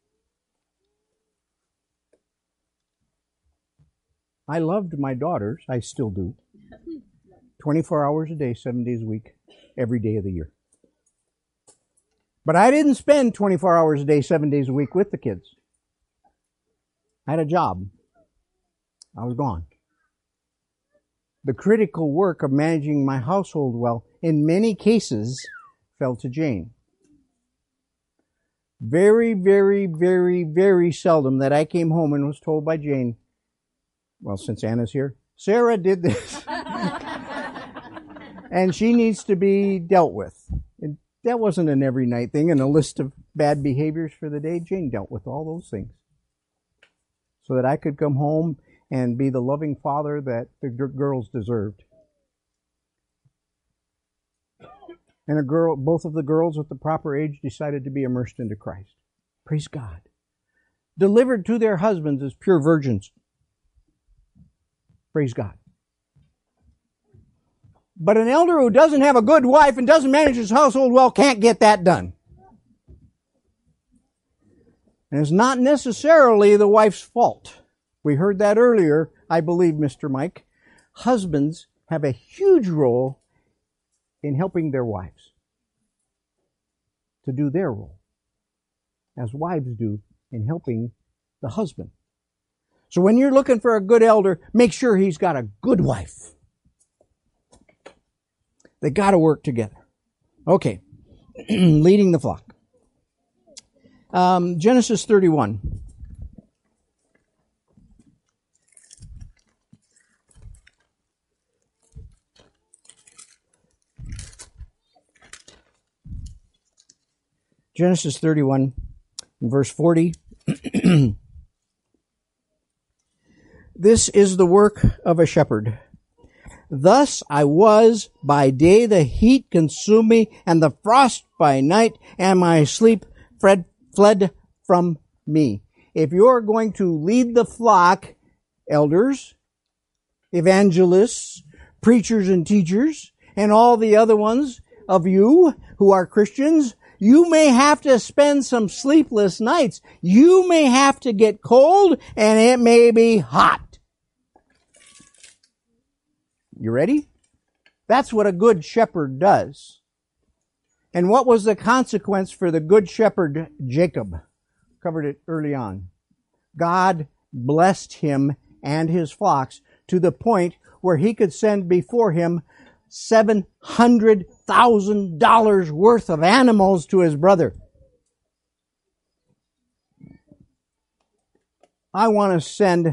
I loved my daughters. I still do. 24 hours a day, 7 days a week, every day of the year. But I didn't spend 24 hours a day, 7 days a week with the kids. I had a job. I was gone. The critical work of managing my household well, in many cases, fell to Jane. Very, very, very, very seldom that I came home and was told by Jane, well, since Anna's here, Sarah did this. And she needs to be dealt with. And that wasn't an every night thing and a list of bad behaviors for the day. Jane dealt with all those things. So that I could come home and be the loving father that the girls deserved. And both of the girls at the proper age decided to be immersed into Christ. Praise God. Delivered to their husbands as pure virgins. Praise God. But an elder who doesn't have a good wife and doesn't manage his household well can't get that done. And it's not necessarily the wife's fault. We heard that earlier, I believe, Mr. Mike. Husbands have a huge role in helping their wives to do their role, as wives do in helping the husband. So when you're looking for a good elder, make sure he's got a good wife. They got to work together. Okay, leading the flock. Genesis 31. Genesis 31, verse 40. This is the work of a shepherd. Thus I was by day, the heat consumed me, and the frost by night, and my sleep fled from me. If you're going to lead the flock, elders, evangelists, preachers and teachers, and all the other ones of you who are Christians, you may have to spend some sleepless nights. You may have to get cold, and it may be hot. You ready? That's what a good shepherd does. And what was the consequence for the good shepherd Jacob? Covered it early on. God blessed him and his flocks to the point where he could send before him $700,000 worth of animals to his brother. I want to send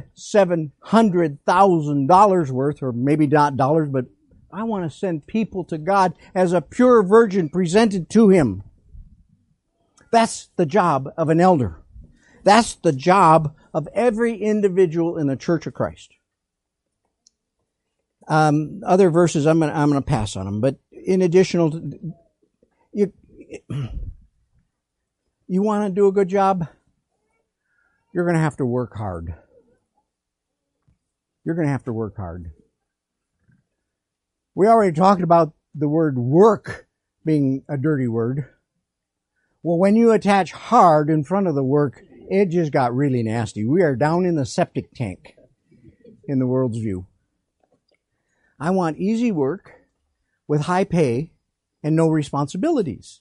$700,000 worth, or maybe not dollars, but I want to send people to God as a pure virgin presented to him. That's the job of an elder. That's the job of every individual in the Church of Christ. Other verses, I'm going to pass on them, but in additional, you want to do a good job? You're going to have to work hard. You're going to have to work hard. We already talked about the word work being a dirty word. Well, when you attach hard in front of the work, it just got really nasty. We are down in the septic tank in the world's view. I want easy work with high pay and no responsibilities.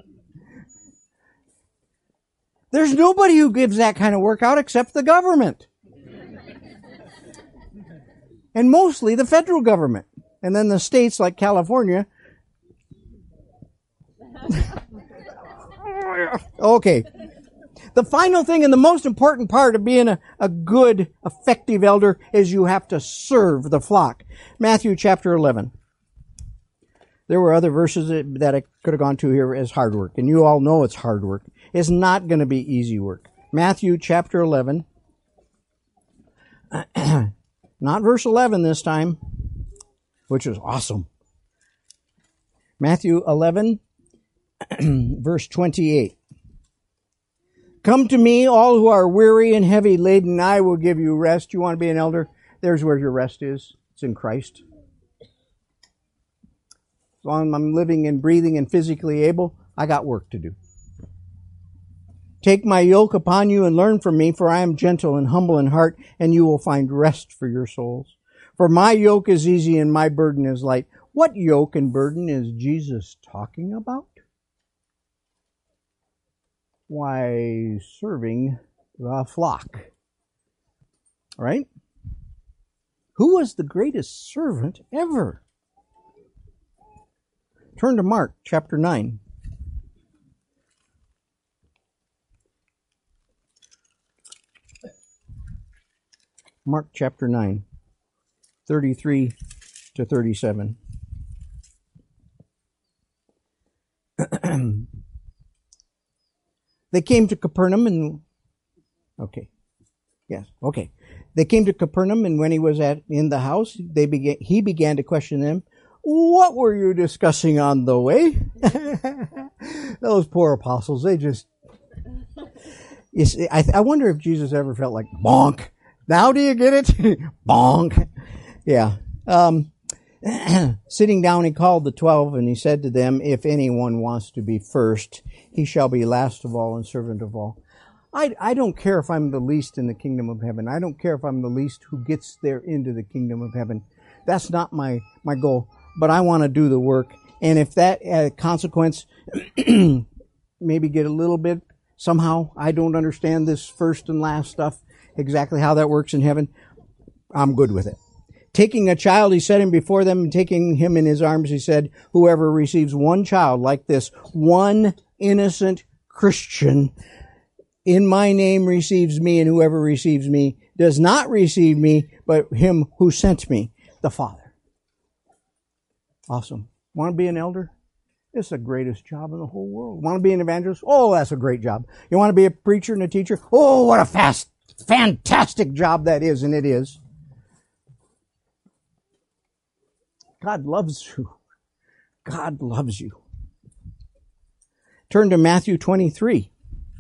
There's nobody who gives that kind of work out except the government. And mostly the federal government. And then the states like California. Okay. The final thing and the most important part of being a good, effective elder is you have to serve the flock. Matthew chapter 11. There were other verses that I could have gone to here as hard work. And you all know it's hard work. It's not going to be easy work. Matthew chapter 11. Not verse 11 this time, which is awesome. Matthew 11, verse 28. Come to me, all who are weary and heavy laden, and I will give you rest. You want to be an elder? There's where your rest is. It's in Christ. As long as I'm living and breathing and physically able, I got work to do. Take my yoke upon you and learn from me, for I am gentle and humble in heart, and you will find rest for your souls. For my yoke is easy and my burden is light. What yoke and burden is Jesus talking about? Why, serving the flock. Right? Who was the greatest servant ever? Turn to Mark chapter 9. Mark chapter 9, 33 to 37. They came to Capernaum and... Okay. Yes, okay. They came to Capernaum, and when he was in the house, he began to question them. What were you discussing on the way? Those poor apostles, they just... You see, I wonder if Jesus ever felt like, bonk. Now do you get it? Bonk. Yeah. Sitting down, he called the 12, and he said to them, if anyone wants to be first, he shall be last of all and servant of all. I don't care if I'm the least in the kingdom of heaven. I don't care if I'm the least who gets there into the kingdom of heaven. That's not my goal. But I want to do the work. And if that consequence, maybe get a little bit, somehow, I don't understand this first and last stuff, exactly how that works in heaven, I'm good with it. Taking a child, he set him before them, and taking him in his arms, he said, whoever receives one child like this, one innocent Christian, in my name receives me, and whoever receives me does not receive me, but him who sent me, the Father. Awesome. Want to be an elder? It's the greatest job in the whole world. Want to be an evangelist? Oh, that's a great job. You want to be a preacher and a teacher? Oh, what a fantastic job that is, and it is. God loves you. God loves you. Turn to Matthew 23.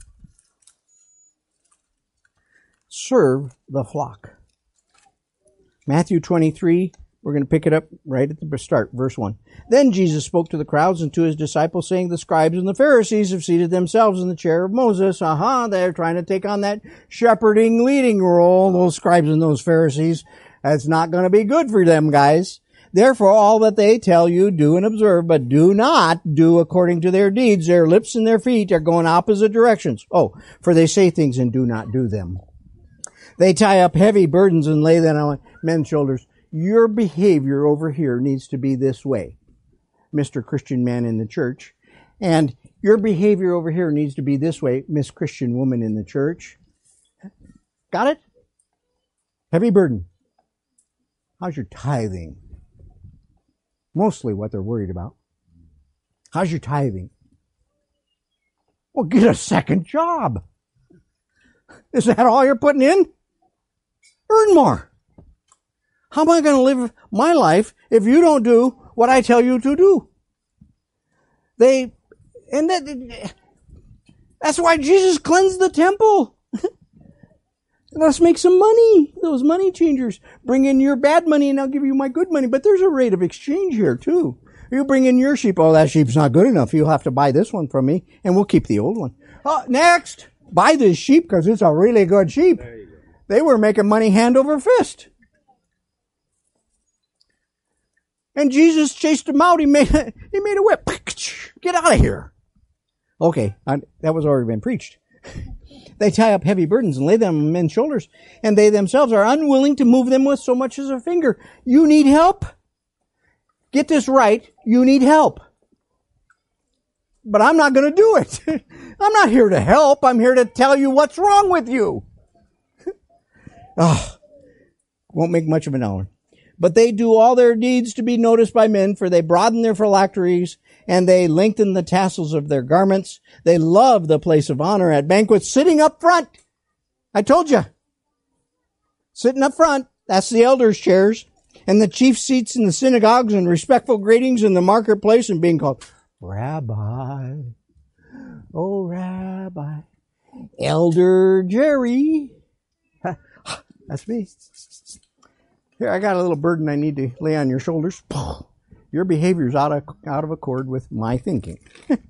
Serve the flock. Matthew 23, we're going to pick it up right at the start, verse 1. Then Jesus spoke to the crowds and to his disciples, saying, the scribes and the Pharisees have seated themselves in the chair of Moses. They're trying to take on that shepherding, leading role, those scribes and those Pharisees. That's not going to be good for them, guys. Therefore, all that they tell you, do and observe, but do not do according to their deeds. Their lips and their feet are going opposite directions. For they say things and do not do them. They tie up heavy burdens and lay them on men's shoulders. Your behavior over here needs to be this way, Mr. Christian man in the church. And your behavior over here needs to be this way, Miss Christian woman in the church. Got it? Heavy burden. How's your tithing? Mostly what they're worried about. How's your tithing? Well, get a second job. Is that all you're putting in? Earn more. How am I going to live my life if you don't do what I tell you to do? That's why Jesus cleansed the temple. Let's make some money. Those money changers. Bring in your bad money and I'll give you my good money. But there's a rate of exchange here too. You bring in your sheep. Oh, that sheep's not good enough. You'll have to buy this one from me and we'll keep the old one. Next. Buy this sheep because it's a really good sheep. They were making money hand over fist. And Jesus chased them out. He made a whip. Get out of here. Okay. That was already been preached. They tie up heavy burdens and lay them on men's shoulders, and they themselves are unwilling to move them with so much as a finger. You need help? Get this right. You need help. But I'm not going to do it. I'm not here to help. I'm here to tell you what's wrong with you. Won't make much of an hour. But they do all their deeds to be noticed by men, for they broaden their phylacteries, and they lengthen the tassels of their garments. They love the place of honor at banquets, sitting up front. I told you. Sitting up front. That's the elders' chairs. And the chief seats in the synagogues, and respectful greetings in the marketplace, and being called Rabbi. Oh, Rabbi. Elder Jerry. That's me. Here, I got a little burden I need to lay on your shoulders. Your behavior is out of accord with my thinking.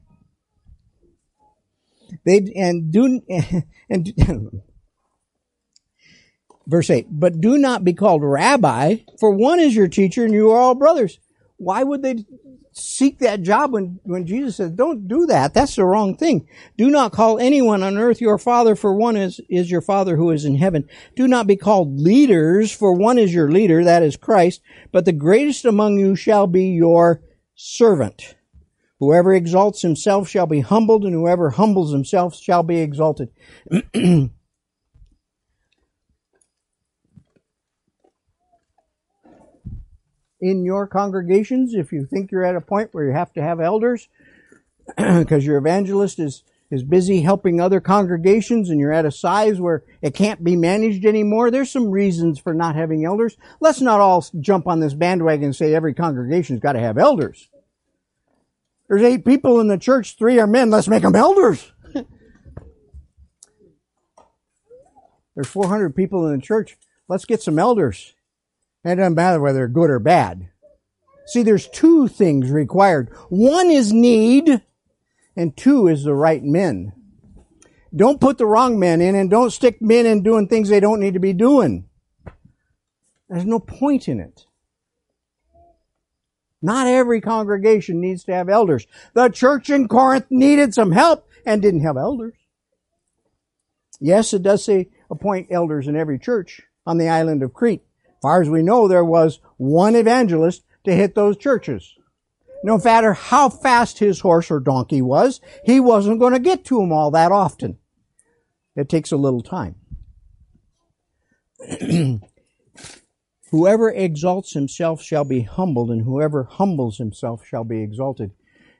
Verse 8, but do not be called rabbi, for one is your teacher and you are all brothers. Why would they seek that job when Jesus said, don't do that? That's the wrong thing. Do not call anyone on earth your father, for one is your Father who is in heaven. Do not be called leaders, for one is your leader, that is Christ. But the greatest among you shall be your servant. Whoever exalts himself shall be humbled, and whoever humbles himself shall be exalted. In your congregations, if you think you're at a point where you have to have elders, because your evangelist is busy helping other congregations and you're at a size where it can't be managed anymore, there's some reasons for not having elders. Let's not all jump on this bandwagon and say every congregation's got to have elders. There's 8 people in the church, 3 are men, let's make them elders. There's 400 people in the church, let's get some elders. It doesn't matter whether they're good or bad. See, there's two things required. One is need, and two is the right men. Don't put the wrong men in, and don't stick men in doing things they don't need to be doing. There's no point in it. Not every congregation needs to have elders. The church in Corinth needed some help and didn't have elders. Yes, it does say appoint elders in every church on the island of Crete. As far as we know, there was one evangelist to hit those churches. No matter how fast his horse or donkey was, he wasn't going to get to them all that often. It takes a little time. Whoever exalts himself shall be humbled, and whoever humbles himself shall be exalted.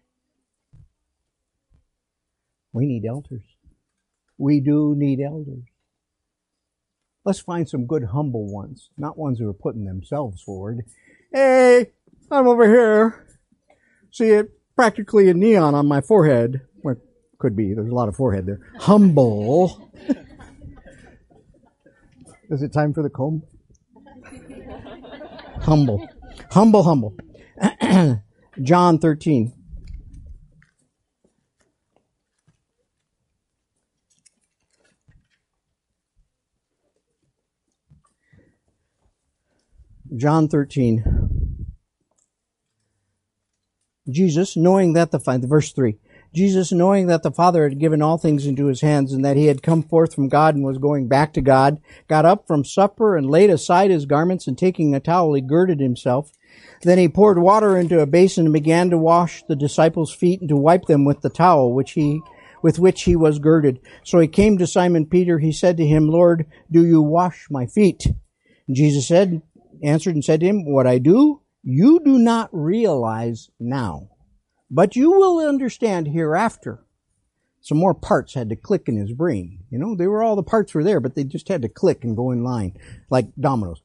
We need elders. We do need elders. Let's find some good humble ones, not ones who are putting themselves forward. Hey, I'm over here. See it practically in neon on my forehead. Well, could be. There's a lot of forehead there. Humble. Is it time for the comb? Humble. Humble, humble. John 13. John 13. Jesus, knowing that verse 3. Jesus, knowing that the Father had given all things into his hands, and that he had come forth from God and was going back to God, got up from supper and laid aside his garments, and taking a towel, he girded himself. Then he poured water into a basin and began to wash the disciples' feet and to wipe them with the towel with which he was girded. So he came to Simon Peter. He said to him, Lord, do you wash my feet? And Jesus answered and said to him, what I do, you do not realize now, but you will understand hereafter. Some more parts had to click in his brain. You know, the parts were there, but they just had to click and go in line, like dominoes.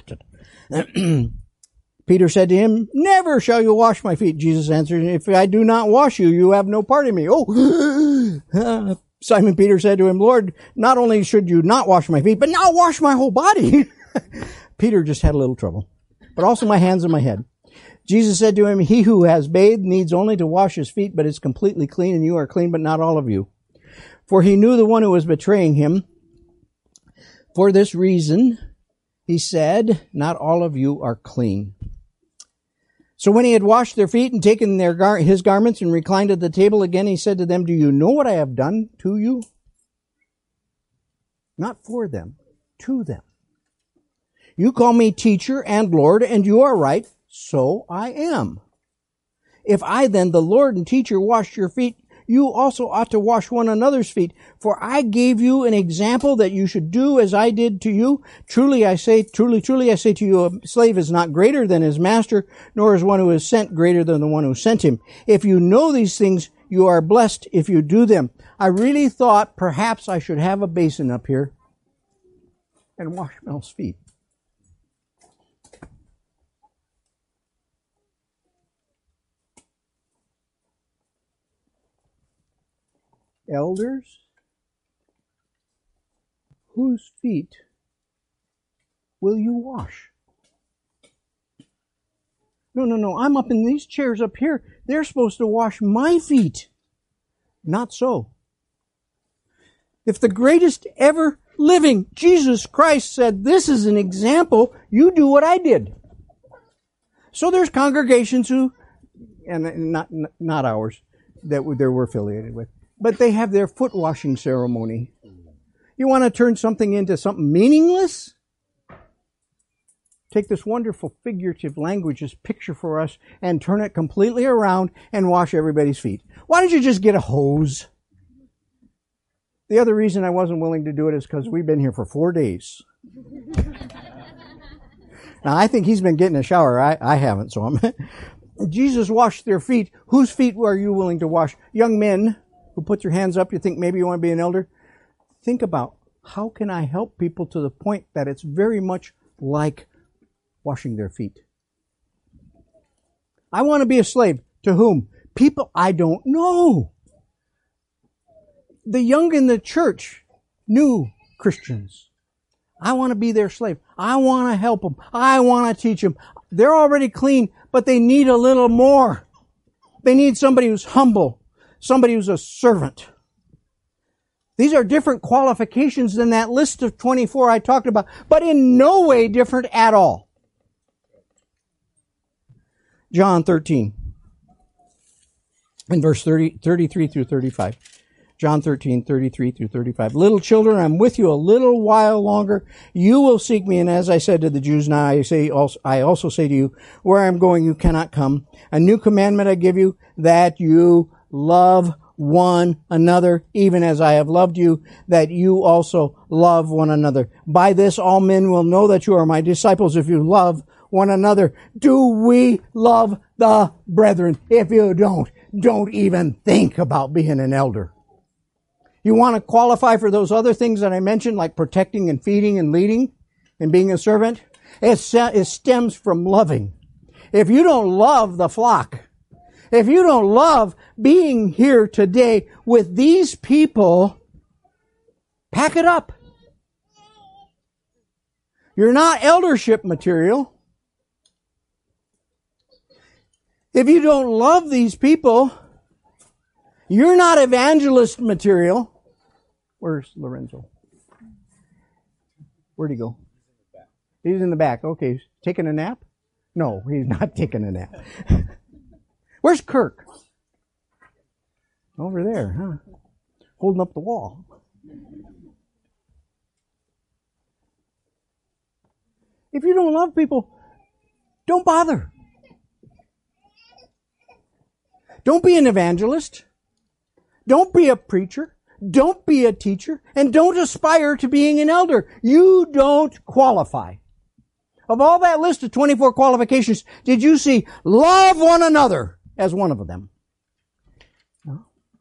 Peter said to him, never shall you wash my feet. Jesus answered, if I do not wash you, you have no part in me. Oh, Simon Peter said to him, Lord, not only should you not wash my feet, but now wash my whole body. Peter just had a little trouble, but also my hands and my head. Jesus said to him, he who has bathed needs only to wash his feet, but is completely clean, and you are clean, but not all of you. For he knew the one who was betraying him. For this reason, he said, not all of you are clean. So when he had washed their feet and taken his garments and reclined at the table again, he said to them, do you know what I have done to you? Not for them, to them. You call me teacher and Lord, and you are right, so I am. If I then, the Lord and teacher, washed your feet, you also ought to wash one another's feet. For I gave you an example that you should do as I did to you. Truly I say to you, a slave is not greater than his master, nor is one who is sent greater than the one who sent him. If you know these things, you are blessed if you do them. I really thought perhaps I should have a basin up here and wash Mel's feet. Elders, whose feet will you wash? No, I'm up in these chairs up here. They're supposed to wash my feet. Not so. If the greatest ever living, Jesus Christ, said, this is an example, you do what I did. So there's congregations who, and not ours, that we're affiliated with, but they have their foot washing ceremony. You want to turn something into something meaningless? Take this wonderful figurative language, this picture for us, and turn it completely around and wash everybody's feet. Why don't you just get a hose? The other reason I wasn't willing to do it is because we've been here for 4 days. Now, I think he's been getting a shower. I haven't, so I'm... Jesus washed their feet. Whose feet are you willing to wash? Young men who put your hands up, you think maybe you want to be an elder? Think about, how can I help people to the point that it's very much like washing their feet? I want to be a slave. To whom? People I don't know. The young in the church knew Christians. I want to be their slave. I want to help them. I want to teach them. They're already clean, but they need a little more. They need somebody who's humble, somebody who's a servant. These are different qualifications than that list of 24 I talked about, but in no way different at all. John 13, in verse 33 through 35. John 13, 33 through 35. Little children, I'm with you a little while longer. You will seek me. And as I said to the Jews, now I also say to you, where I'm going, you cannot come. A new commandment I give you, that you love one another, even as I have loved you, that you also love one another. By this all men will know that you are my disciples, if you love one another. Do we love the brethren? If you don't even think about being an elder. You want to qualify for those other things that I mentioned, like protecting and feeding and leading and being a servant? It stems from loving. If you don't love the flock, if you don't love being here today with these people, pack it up. You're not eldership material. If you don't love these people, you're not evangelist material. Where's Lorenzo? Where'd he go? He's in the back. Okay. Taking a nap? No, he's not taking a nap. Where's Kirk? Over there, huh? Holding up the wall. If you don't love people, don't bother. Don't be an evangelist. Don't be a preacher. Don't be a teacher. And don't aspire to being an elder. You don't qualify. Of all that list of 24 qualifications, did you see love one another as one of them? No.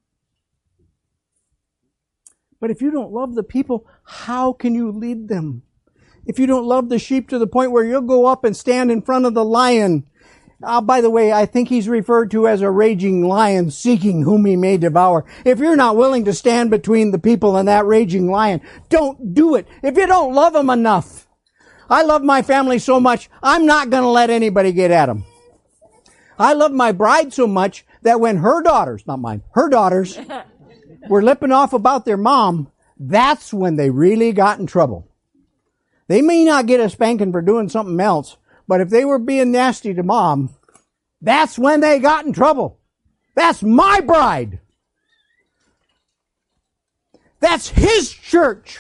But if you don't love the people, how can you lead them? If you don't love the sheep to the point where you'll go up and stand in front of the lion. By the way, I think he's referred to as a raging lion seeking whom he may devour. If you're not willing to stand between the people and that raging lion, don't do it. If you don't love them enough. I love my family so much, I'm not going to let anybody get at them. I love my bride so much that when her daughters, not mine, her daughters were lipping off about their mom, that's when they really got in trouble. They may not get a spanking for doing something else, but if they were being nasty to mom, that's when they got in trouble. That's my bride. That's his church.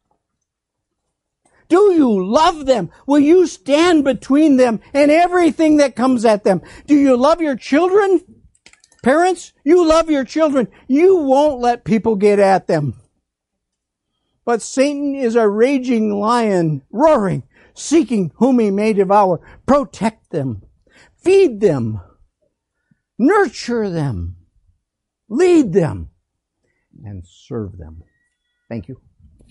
Do you love them? Will you stand between them and everything that comes at them? Do you love your children? Parents, you love your children. You won't let people get at them. But Satan is a raging lion, roaring, seeking whom he may devour. Protect them. Feed them. Nurture them. Lead them. And serve them. Thank you.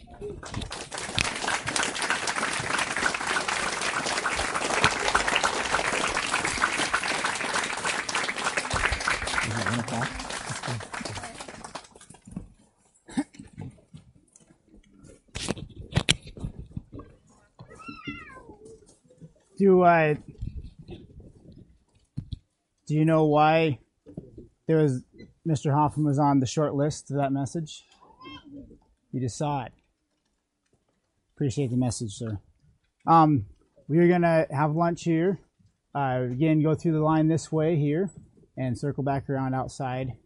Do you know why Mr. Hoffman was on the short list of that message? You just saw it. Appreciate the message, sir. We're gonna have lunch here. Again, go through the line this way here and circle back around outside.